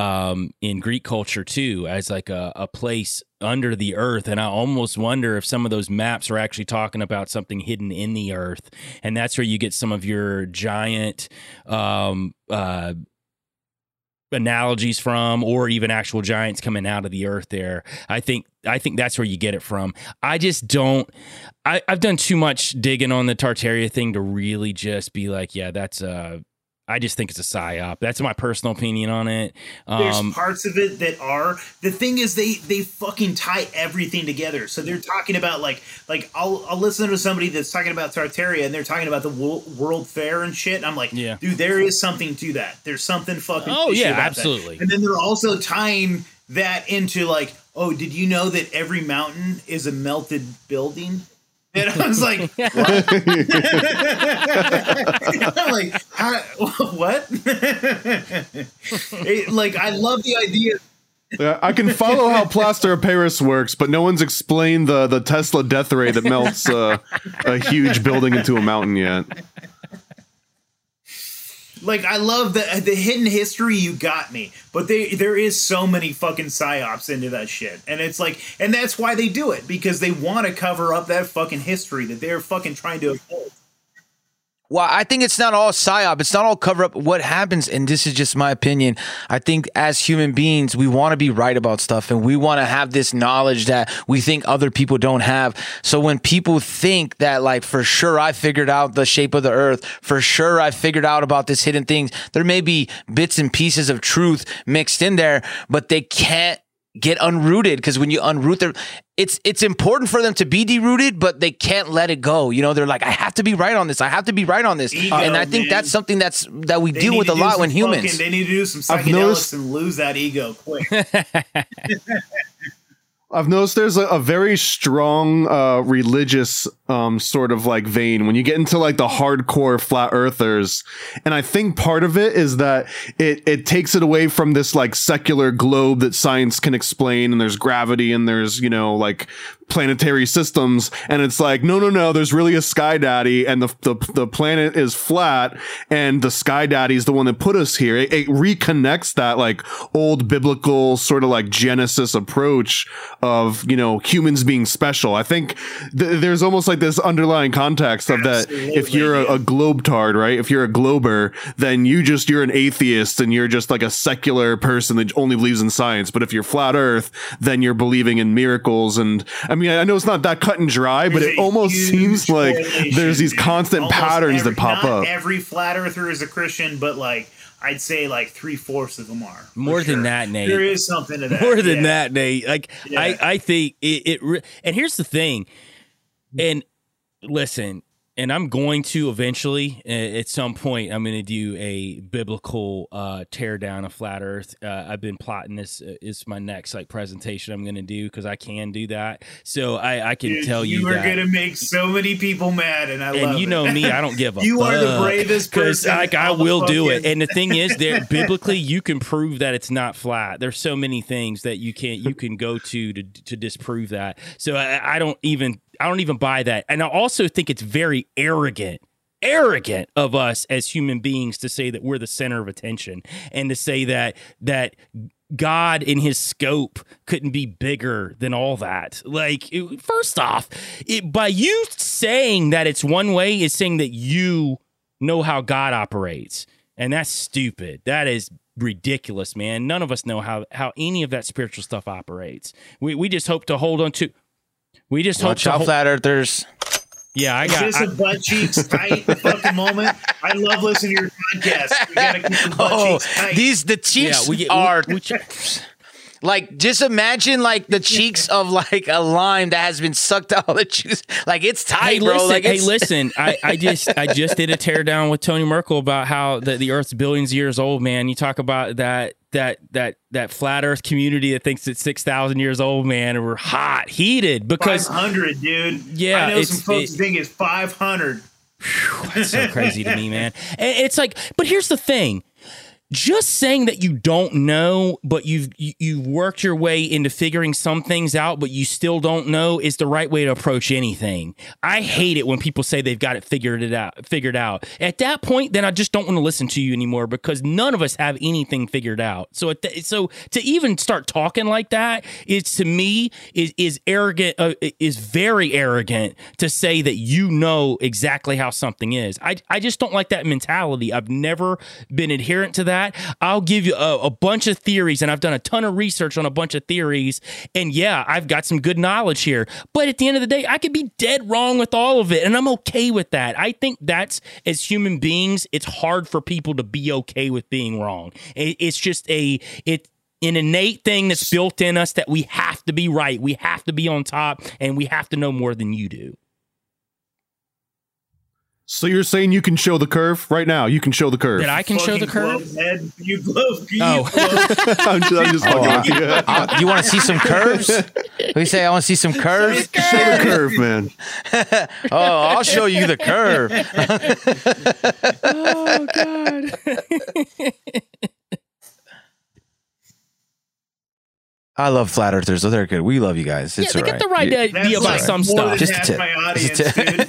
in Greek culture too, as like a place under the earth. And I almost wonder if some of those maps are actually talking about something hidden in the earth, and that's where you get some of your giant analogies from, or even actual giants coming out of the earth there. I think that's where you get it from. I just don't, I've done too much digging on the Tartaria thing to really just be like, yeah, that's I just think it's a psyop. That's my personal opinion on it. There's parts of it that are. The thing is, they fucking tie everything together. So they're talking about like I'll listen to somebody that's talking about Tartaria, and they're talking about the World Fair and shit. And I'm like, yeah, dude, there is something to that. There's something fucking. Oh yeah, about absolutely. That. And then they're also tying that into like, oh, did you know that every mountain is a melted building? And I was like, what? I'm like, what? I love the idea. Yeah, I can follow how plaster of Paris works, but no one's explained the Tesla death ray that melts a huge building into a mountain yet. I love the hidden history. You got me, but there is so many fucking psyops into that shit, and it's and that's why they do it, because they want to cover up that fucking history that they're fucking trying to uphold. Well, I think it's not all psyop. It's not all cover up. What happens, and this is just my opinion, I think as human beings, we want to be right about stuff, and we want to have this knowledge that we think other people don't have. So when people think that, for sure I figured out the shape of the earth, for sure I figured out about this hidden things, there may be bits and pieces of truth mixed in there, but they can't get unrooted, because when you unroot them, it's important for them to be derooted, but they can't let it go. They're like, I have to be right on this. I have to be right on this. Ego, and I think that's something that we deal with a lot when humans. They need to do some psychedelics and lose that ego quick. I've noticed there's a very strong religious sort of vein when you get into the hardcore flat earthers. And I think part of it is that it takes it away from this secular globe that science can explain, and there's gravity and there's, planetary systems, and it's no, there's really a sky daddy, and the planet is flat, and the sky daddy is the one that put us here. It reconnects that old biblical sort of Genesis approach of humans being special. I think there's almost this underlying context of that. If you're a globetard, right? If you're a glober, then you're an atheist, and you're just a secular person that only believes in science. But if you're flat Earth, then you're believing in miracles. And I know it's not that cut and dry, but it almost seems like there's these constant patterns that pop up. Every flat earther is a Christian, but I'd say 3/4 of them are. More than that, Nate. There is something to that. More than that, Nate. I think it and here's the thing. And listen, and I'm going to eventually, at some point, I'm going to do a biblical tear down of flat Earth. I've been plotting this. Is my next presentation I'm going to do, because I can do that. So I can tell you that. You are going to make so many people mad, and I love it. And you know me, I don't give a fuck. You are the bravest person. I will do it. And the thing is, biblically, you can prove that it's not flat. There's so many things that you can go to disprove that. So I don't even buy that. And I also think it's very arrogant of us as human beings to say that we're the center of attention, and to say that God in his scope couldn't be bigger than all that. First off, by you saying that it's one way is saying that you know how God operates. And that's stupid. That is ridiculous, man. None of us know how any of that spiritual stuff operates. We just hope to hold on to... We just watch out, flat earthers. Yeah, I got. Is this a butt cheeks tight fucking moment? I love listening to your podcast. We gotta keep the butt cheeks tight. The cheeks are just imagine the cheeks of a lime that has been sucked out of the juice. It's tight, bro. Listen. I just did a teardown with Tony Merkel about how the Earth's billions of years old, man. You talk about that flat Earth community that thinks it's 6,000 years old, man, and we're heated because 500, dude. Yeah, I know some folks think it's 500. That's so crazy to me, man. And it's but here's the thing. Just saying that you don't know, but you've worked your way into figuring some things out, but you still don't know, is the right way to approach anything. I hate it when people say they've got it figured out. At that point, then I just don't want to listen to you anymore, because none of us have anything figured out. So to even start talking like that is, to me, is arrogant. Is very arrogant to say that you know exactly how something is. I just don't like that mentality. I've never been adherent to that. I'll give you a bunch of theories, and I've done a ton of research on a bunch of theories, and yeah, I've got some good knowledge here, but at the end of the day, I could be dead wrong with all of it, and I'm okay with that. I think that's, as human beings, it's hard for people to be okay with being wrong. It's just an innate thing that's built in us that we have to be right, we have to be on top, and we have to know more than you do. So you're saying you can show the curve right now? You can show the curve. That I can show the curve? You glove. I'm just fucking with you. You want to see some curves? We say I want to see some curves. Show the curve, man. Oh, I'll show you the curve. Oh God. I love flat earthers, so they're good. We love you guys. It's they all get right. the right idea about some stuff. Just a tip. My audience,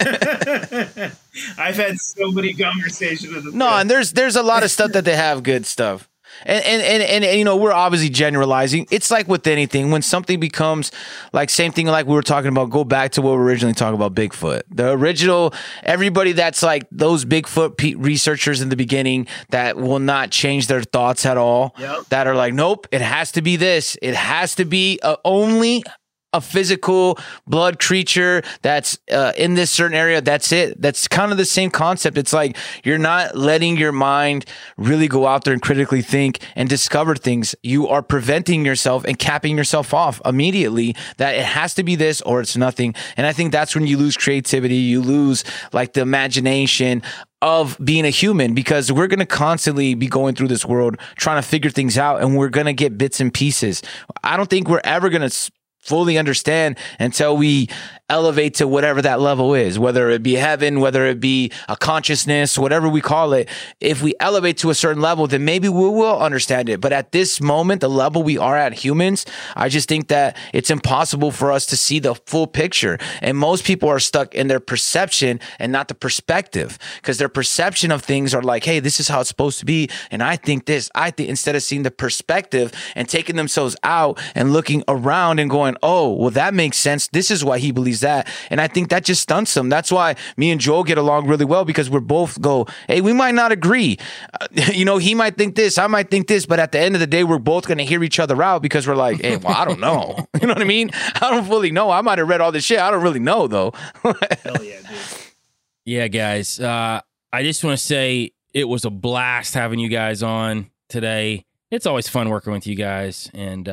dude. I've had so many conversations with them. No, and there's a lot of stuff that they have good stuff. And you know, we're obviously generalizing. It's like with anything, when something becomes like same thing like we were talking about, go back to what we were originally talking about Bigfoot. The original, everybody that's like those Bigfoot researchers in the beginning that will not change their thoughts at all. Yep. That are like, nope, it has to be this. It has to be only a physical blood creature that's in this certain area. That's it. That's kind of the same concept. It's like you're not letting your mind really go out there and critically think and discover things. You are preventing yourself and capping yourself off immediately that it has to be this or it's nothing. And I think that's when you lose creativity. You lose like the imagination of being a human, because we're going to constantly be going through this world trying to figure things out, and we're going to get bits and pieces. I don't think we're ever going to fully understand until we elevate to whatever that level is, whether it be heaven, whether it be a consciousness, whatever we call it. If we elevate to a certain level, then maybe we will understand it. But at this moment, the level we are at humans, I just think that it's impossible for us to see the full picture. And most people are stuck in their perception and not the perspective, because their perception of things are like, hey, this is how it's supposed to be. And I think this, instead of seeing the perspective and taking themselves out and looking around and going, oh, well, that makes sense. This is why he believes that. And I think that just stunts them. That's why me and Joel get along really well, because we're both go, hey, we might not agree. You know, he might think this, I might think this, but at the end of the day, we're both going to hear each other out, because we're like, hey, well, I don't know. You know what I mean? I don't fully know. I might have read all this shit. I don't really know, though. Hell yeah, dude. Yeah, guys. I just want to say it was a blast having you guys on today. It's always fun working with you guys. And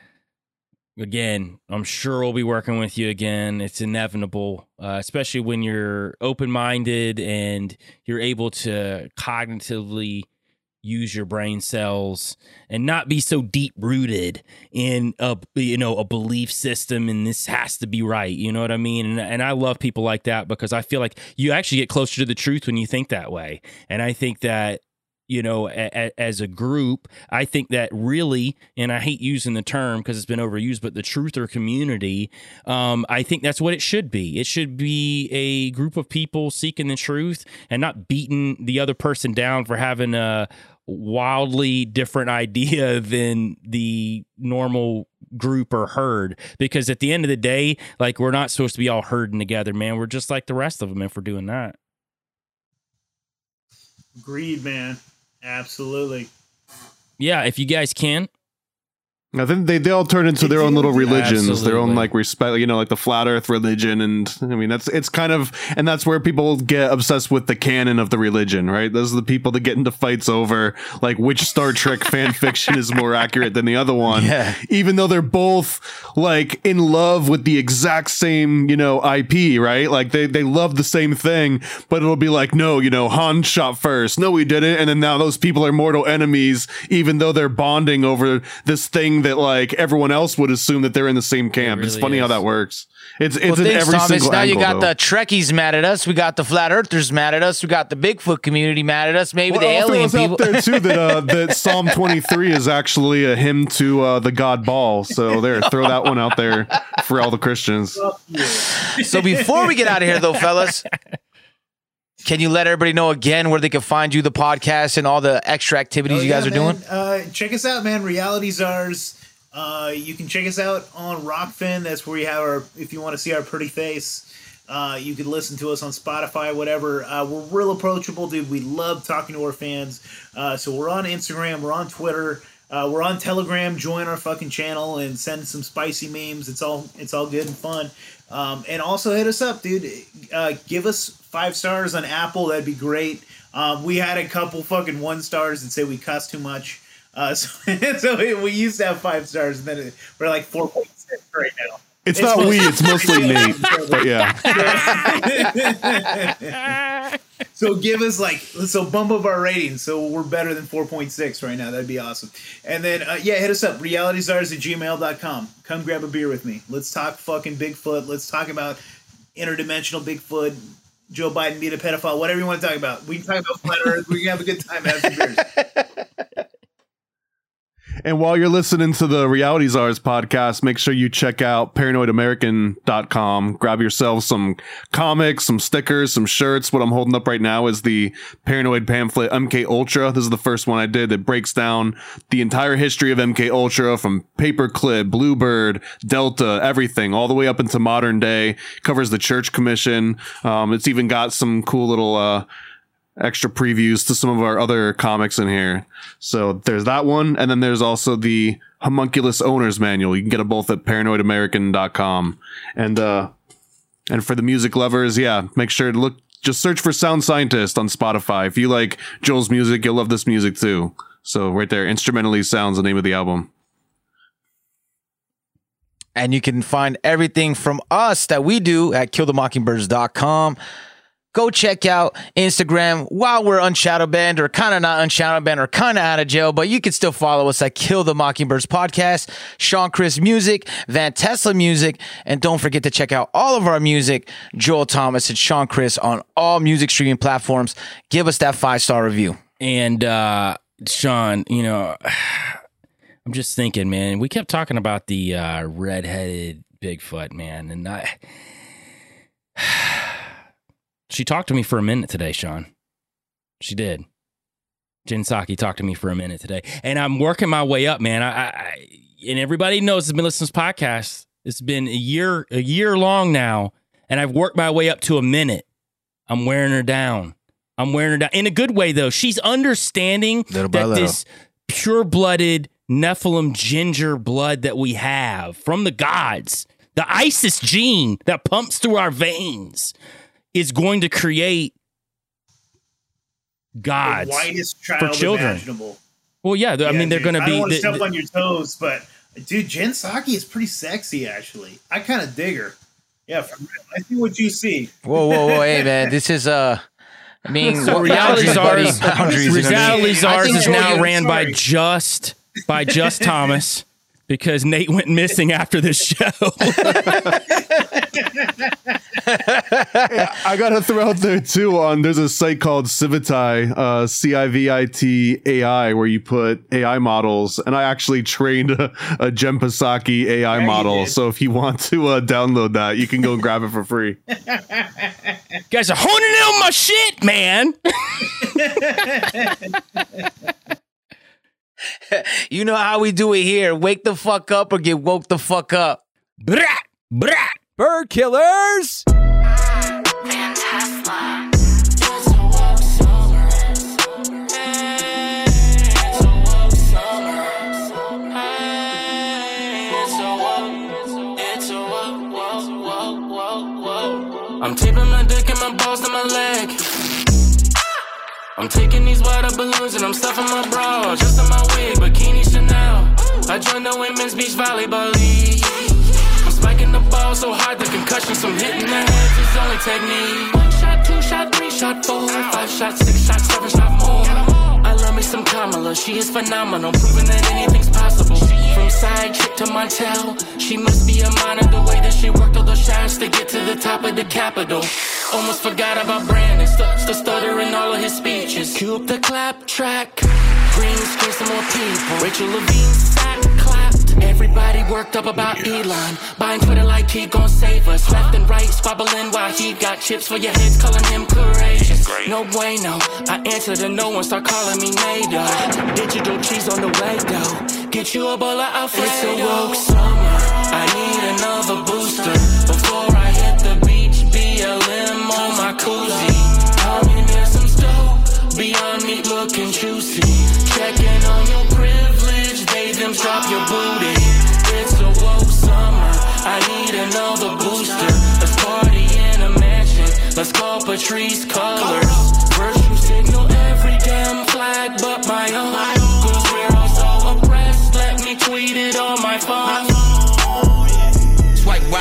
again, I'm sure we'll be working with you again. It's inevitable, especially when you're open-minded and you're able to cognitively use your brain cells and not be so deep-rooted in a belief system and this has to be right. You know what I mean? And I love people like that, because I feel like you actually get closer to the truth when you think that way. And I think that, you know, as a group, I think that really, and I hate using the term because it's been overused, but the truther community, I think that's what it should be. It should be a group of people seeking the truth and not beating the other person down for having a wildly different idea than the normal group or herd. Because at the end of the day, like, we're not supposed to be all herding together, man. We're just like the rest of them if we're doing that. Agreed, man. Absolutely. Yeah, if you guys can. I think they all turn into their own little religions, Absolutely. their own like respect, you know, like the flat earth religion. And I mean, it's kind of, and that's where people get obsessed with the canon of the religion, right? Those are the people that get into fights over like which Star Trek fan fiction is more accurate than the other one. Yeah. Even though they're both like in love with the exact same, you know, IP, right? Like they love the same thing, but it'll be like, no, you know, Han shot first. No, we didn't. And then now those people are mortal enemies, even though they're bonding over this thing that like everyone else would assume that they're in the same camp. It's really funny how is. that works. It's Well, in thanks, every Thomas. single Now angle, you got though. the Trekkies mad at us. We got the flat earthers mad at us. We got the Bigfoot community mad at us. Maybe Well, the I'll throw alien this out people. there too that Psalm 23 is actually a hymn to the god Baal. So there, throw that one out there for all the Christians. So before we get out of here, though, fellas, can you let everybody know again where they can find you, the podcast, and all the extra activities you guys are doing? Check us out, man. Reality Czars. You can check us out on Rockfin. That's where we have our, if you want to see our pretty face. You can listen to us on Spotify, whatever. We're real approachable, dude. We love talking to our fans. So we're on Instagram, we're on Twitter, we're on Telegram. Join our fucking channel and send some spicy memes. It's all good and fun. And also hit us up, dude. Give us 5 stars on Apple. That'd be great. We had a couple fucking 1 stars that say we cuss too much. So we used to have 5 stars, and then we're like 4.6 right now. It's not we, it's mostly Nate. But yeah. So give us bump up our ratings so we're better than 4.6 right now. That'd be awesome. And then, hit us up, realityzars@gmail.com. Come grab a beer with me. Let's talk fucking Bigfoot. Let's talk about interdimensional Bigfoot, Joe Biden being a pedophile, whatever you want to talk about. We can talk about flat Earth. We can have a good time having some beers. And while you're listening to the Reality Czars podcast, make sure you check out paranoidamerican.com. Grab yourself some comics, some stickers, some shirts. What I'm holding up right now is the Paranoid pamphlet MK Ultra. This is the first one I did that breaks down the entire history of MK Ultra from Paperclip, Bluebird, Delta, everything, all the way up into modern day. Covers the Church Commission. It's even got some cool little extra previews to some of our other comics in here. So there's that one. And then there's also the Homunculus Owner's Manual. You can get them both at paranoidamerican.com. And for the music lovers, make sure to just search for Sound Scientist on Spotify. If you like Joel's music, you'll love this music too. So right there, Instrumentally Sounds the name of the album. And you can find everything from us that we do at killthemockingbirds.com. Go check out Instagram while we're unshadow banned, or kind of not unshadow banned, or kind of out of jail, but you can still follow us at Kill the Mockingbirds Podcast, Sean Chris Music, Van Tesla Music, and don't forget to check out all of our music, Joel Thomas and Sean Chris, on all music streaming platforms. Give us that 5-star review. And Sean, I'm just thinking, man, we kept talking about the redheaded Bigfoot, man, and she talked to me for a minute today, Sean. She did. Jen Psaki talked to me for a minute today. And I'm working my way up, man. And everybody knows it's been listening to this podcast. It's been a year long now. And I've worked my way up to a minute. I'm wearing her down. In a good way, though. She's understanding that this pure-blooded Nephilim ginger blood that we have from the gods, the Isis gene that pumps through our veins, is going to create gods the whitest child for children. Imaginable. Well, yeah, I mean, they're going to be. I don't want to step on your toes, but dude, Jen Psaki is pretty sexy. Actually, I kind of dig her. Yeah, I see what you see. Whoa, hey man, this is I mean, so Reality Czars is now ran by just Thomas. Because Nate went missing after this show. I gotta throw out there too. There's a site called Civitai, CIVIT.ai, where you put AI models, and I actually trained a Jen Psaki AI model. So if you want to download that, you can go grab it for free. You guys are honing in on my shit, man. You know how we do it here. Wake the fuck up or get woke the fuck up. Brat, brat. Bird killers. I'm taping my dick and my balls to my leg. I'm taking these water balloons and I'm stuffing my bra, just in my wig, bikini Chanel. I joined the women's beach volleyball league. I'm spiking the ball so hard the concussion, some hitting the head is only technique. 1 shot, 2 shot, 3 shot, 4, 5 shot, 6 shot, 7 shot more. I love me some Kamala, she is phenomenal, proving that anything's possible. From side chick to Montel, she must be a minor, the way that she worked all the shots to get to the top of the Capitol. Almost forgot about Brandon, stuttering all of his speeches. Cue up the clap track, green screen some more people. Rachel Levine sat, clapped. Everybody worked up about Elon, buying Twitter like he gon' save us. Left and right, squabbling while he got chips for your heads, calling him courageous. No bueno, I answered and no one start calling me Nader. Digital cheese on the way though, get you a bowl of Alfredo. It's a woke summer, I need another booster before I hit the beach. BLM on my koozie, I'm in there some stuff, beyond meat looking juicy. Checking on your privilege, they them drop your booty. It's a woke summer, I need another booster. Let's party in a mansion, let's call Patrice colors. Virtue signal every damn flag but my own. Cause we're all so oppressed, let me tweet it on my phone. Swipe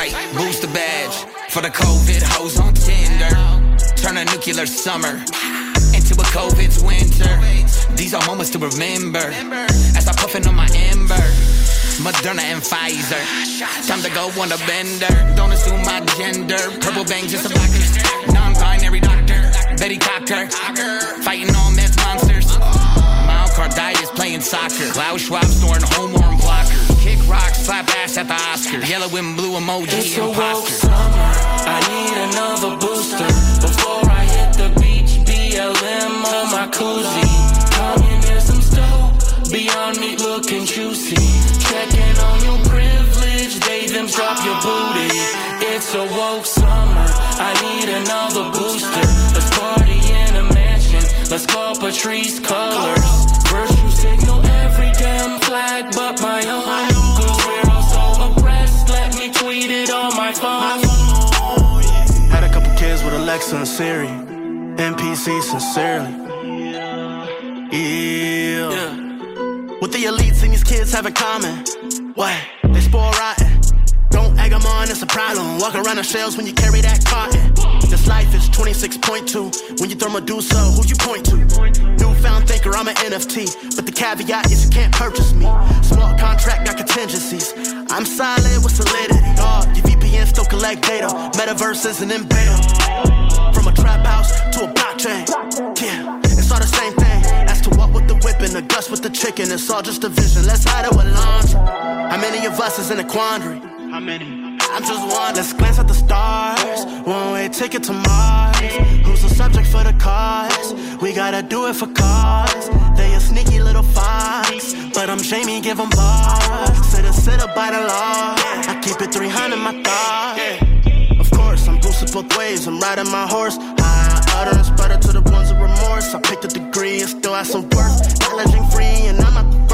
For the COVID hoes on Tinder. Turn a nuclear summer into a COVID's winter. These are moments to remember as I puffin' on my ember. Moderna and Pfizer. Time to go on a bender. Don't assume my gender. Purple bang, just a blocker. Non-binary doctor. Betty Cocker. Fighting all meth monsters. Myocarditis playing soccer. Klaus Schwab snoring homeworm blocker. Kick rock, slap ass at the Oscars. Yellow and blue emoji. It's a woke summer. I need another booster. Before I hit the beach, BLM on my koozie. Communism's dope. Beyond meat looking juicy. Checking on your privilege. They them drop your booty. It's a woke summer. I need another booster. Let's party in a mansion. Let's call Patrice colors. Virtue signal every damn flag but my own. Cause we're all so oppressed. Let me tweet it on my phone. Had a couple kids with Alexa and Siri. NPC sincerely. Yeah. What the elites and these kids have in common? What? They spoil rotten. Don't egg them on, it's a problem. Walk around the shelves when you carry that cotton. This life is 26.2. When you throw Medusa, who you point to? Newfound thinker, I'm an NFT. But the caveat is you can't purchase me. Small contract, got contingencies. I'm solid with solidity. Your VPN still collect data. Metaverse isn't in beta. From a trap house to a blockchain. Yeah, it's all the same thing. As to what with the whip and the guts with the chicken. It's all just a vision, let's hide it with laundry. How many of us is in a quandary? How many? I'm just one. Let's glance at the stars. One-way ticket to Mars. Who's the subject for the cause? We gotta do it for cause. They a sneaky little fox, but I'm Jamie, give them bars. Sit up by the law. I keep it 300 in my thoughts. Of course, I'm boosted both ways. I'm riding my horse. Utterance better to the ones of remorse. I picked a degree and still have some worth. Knowledge ain't free and I'm not the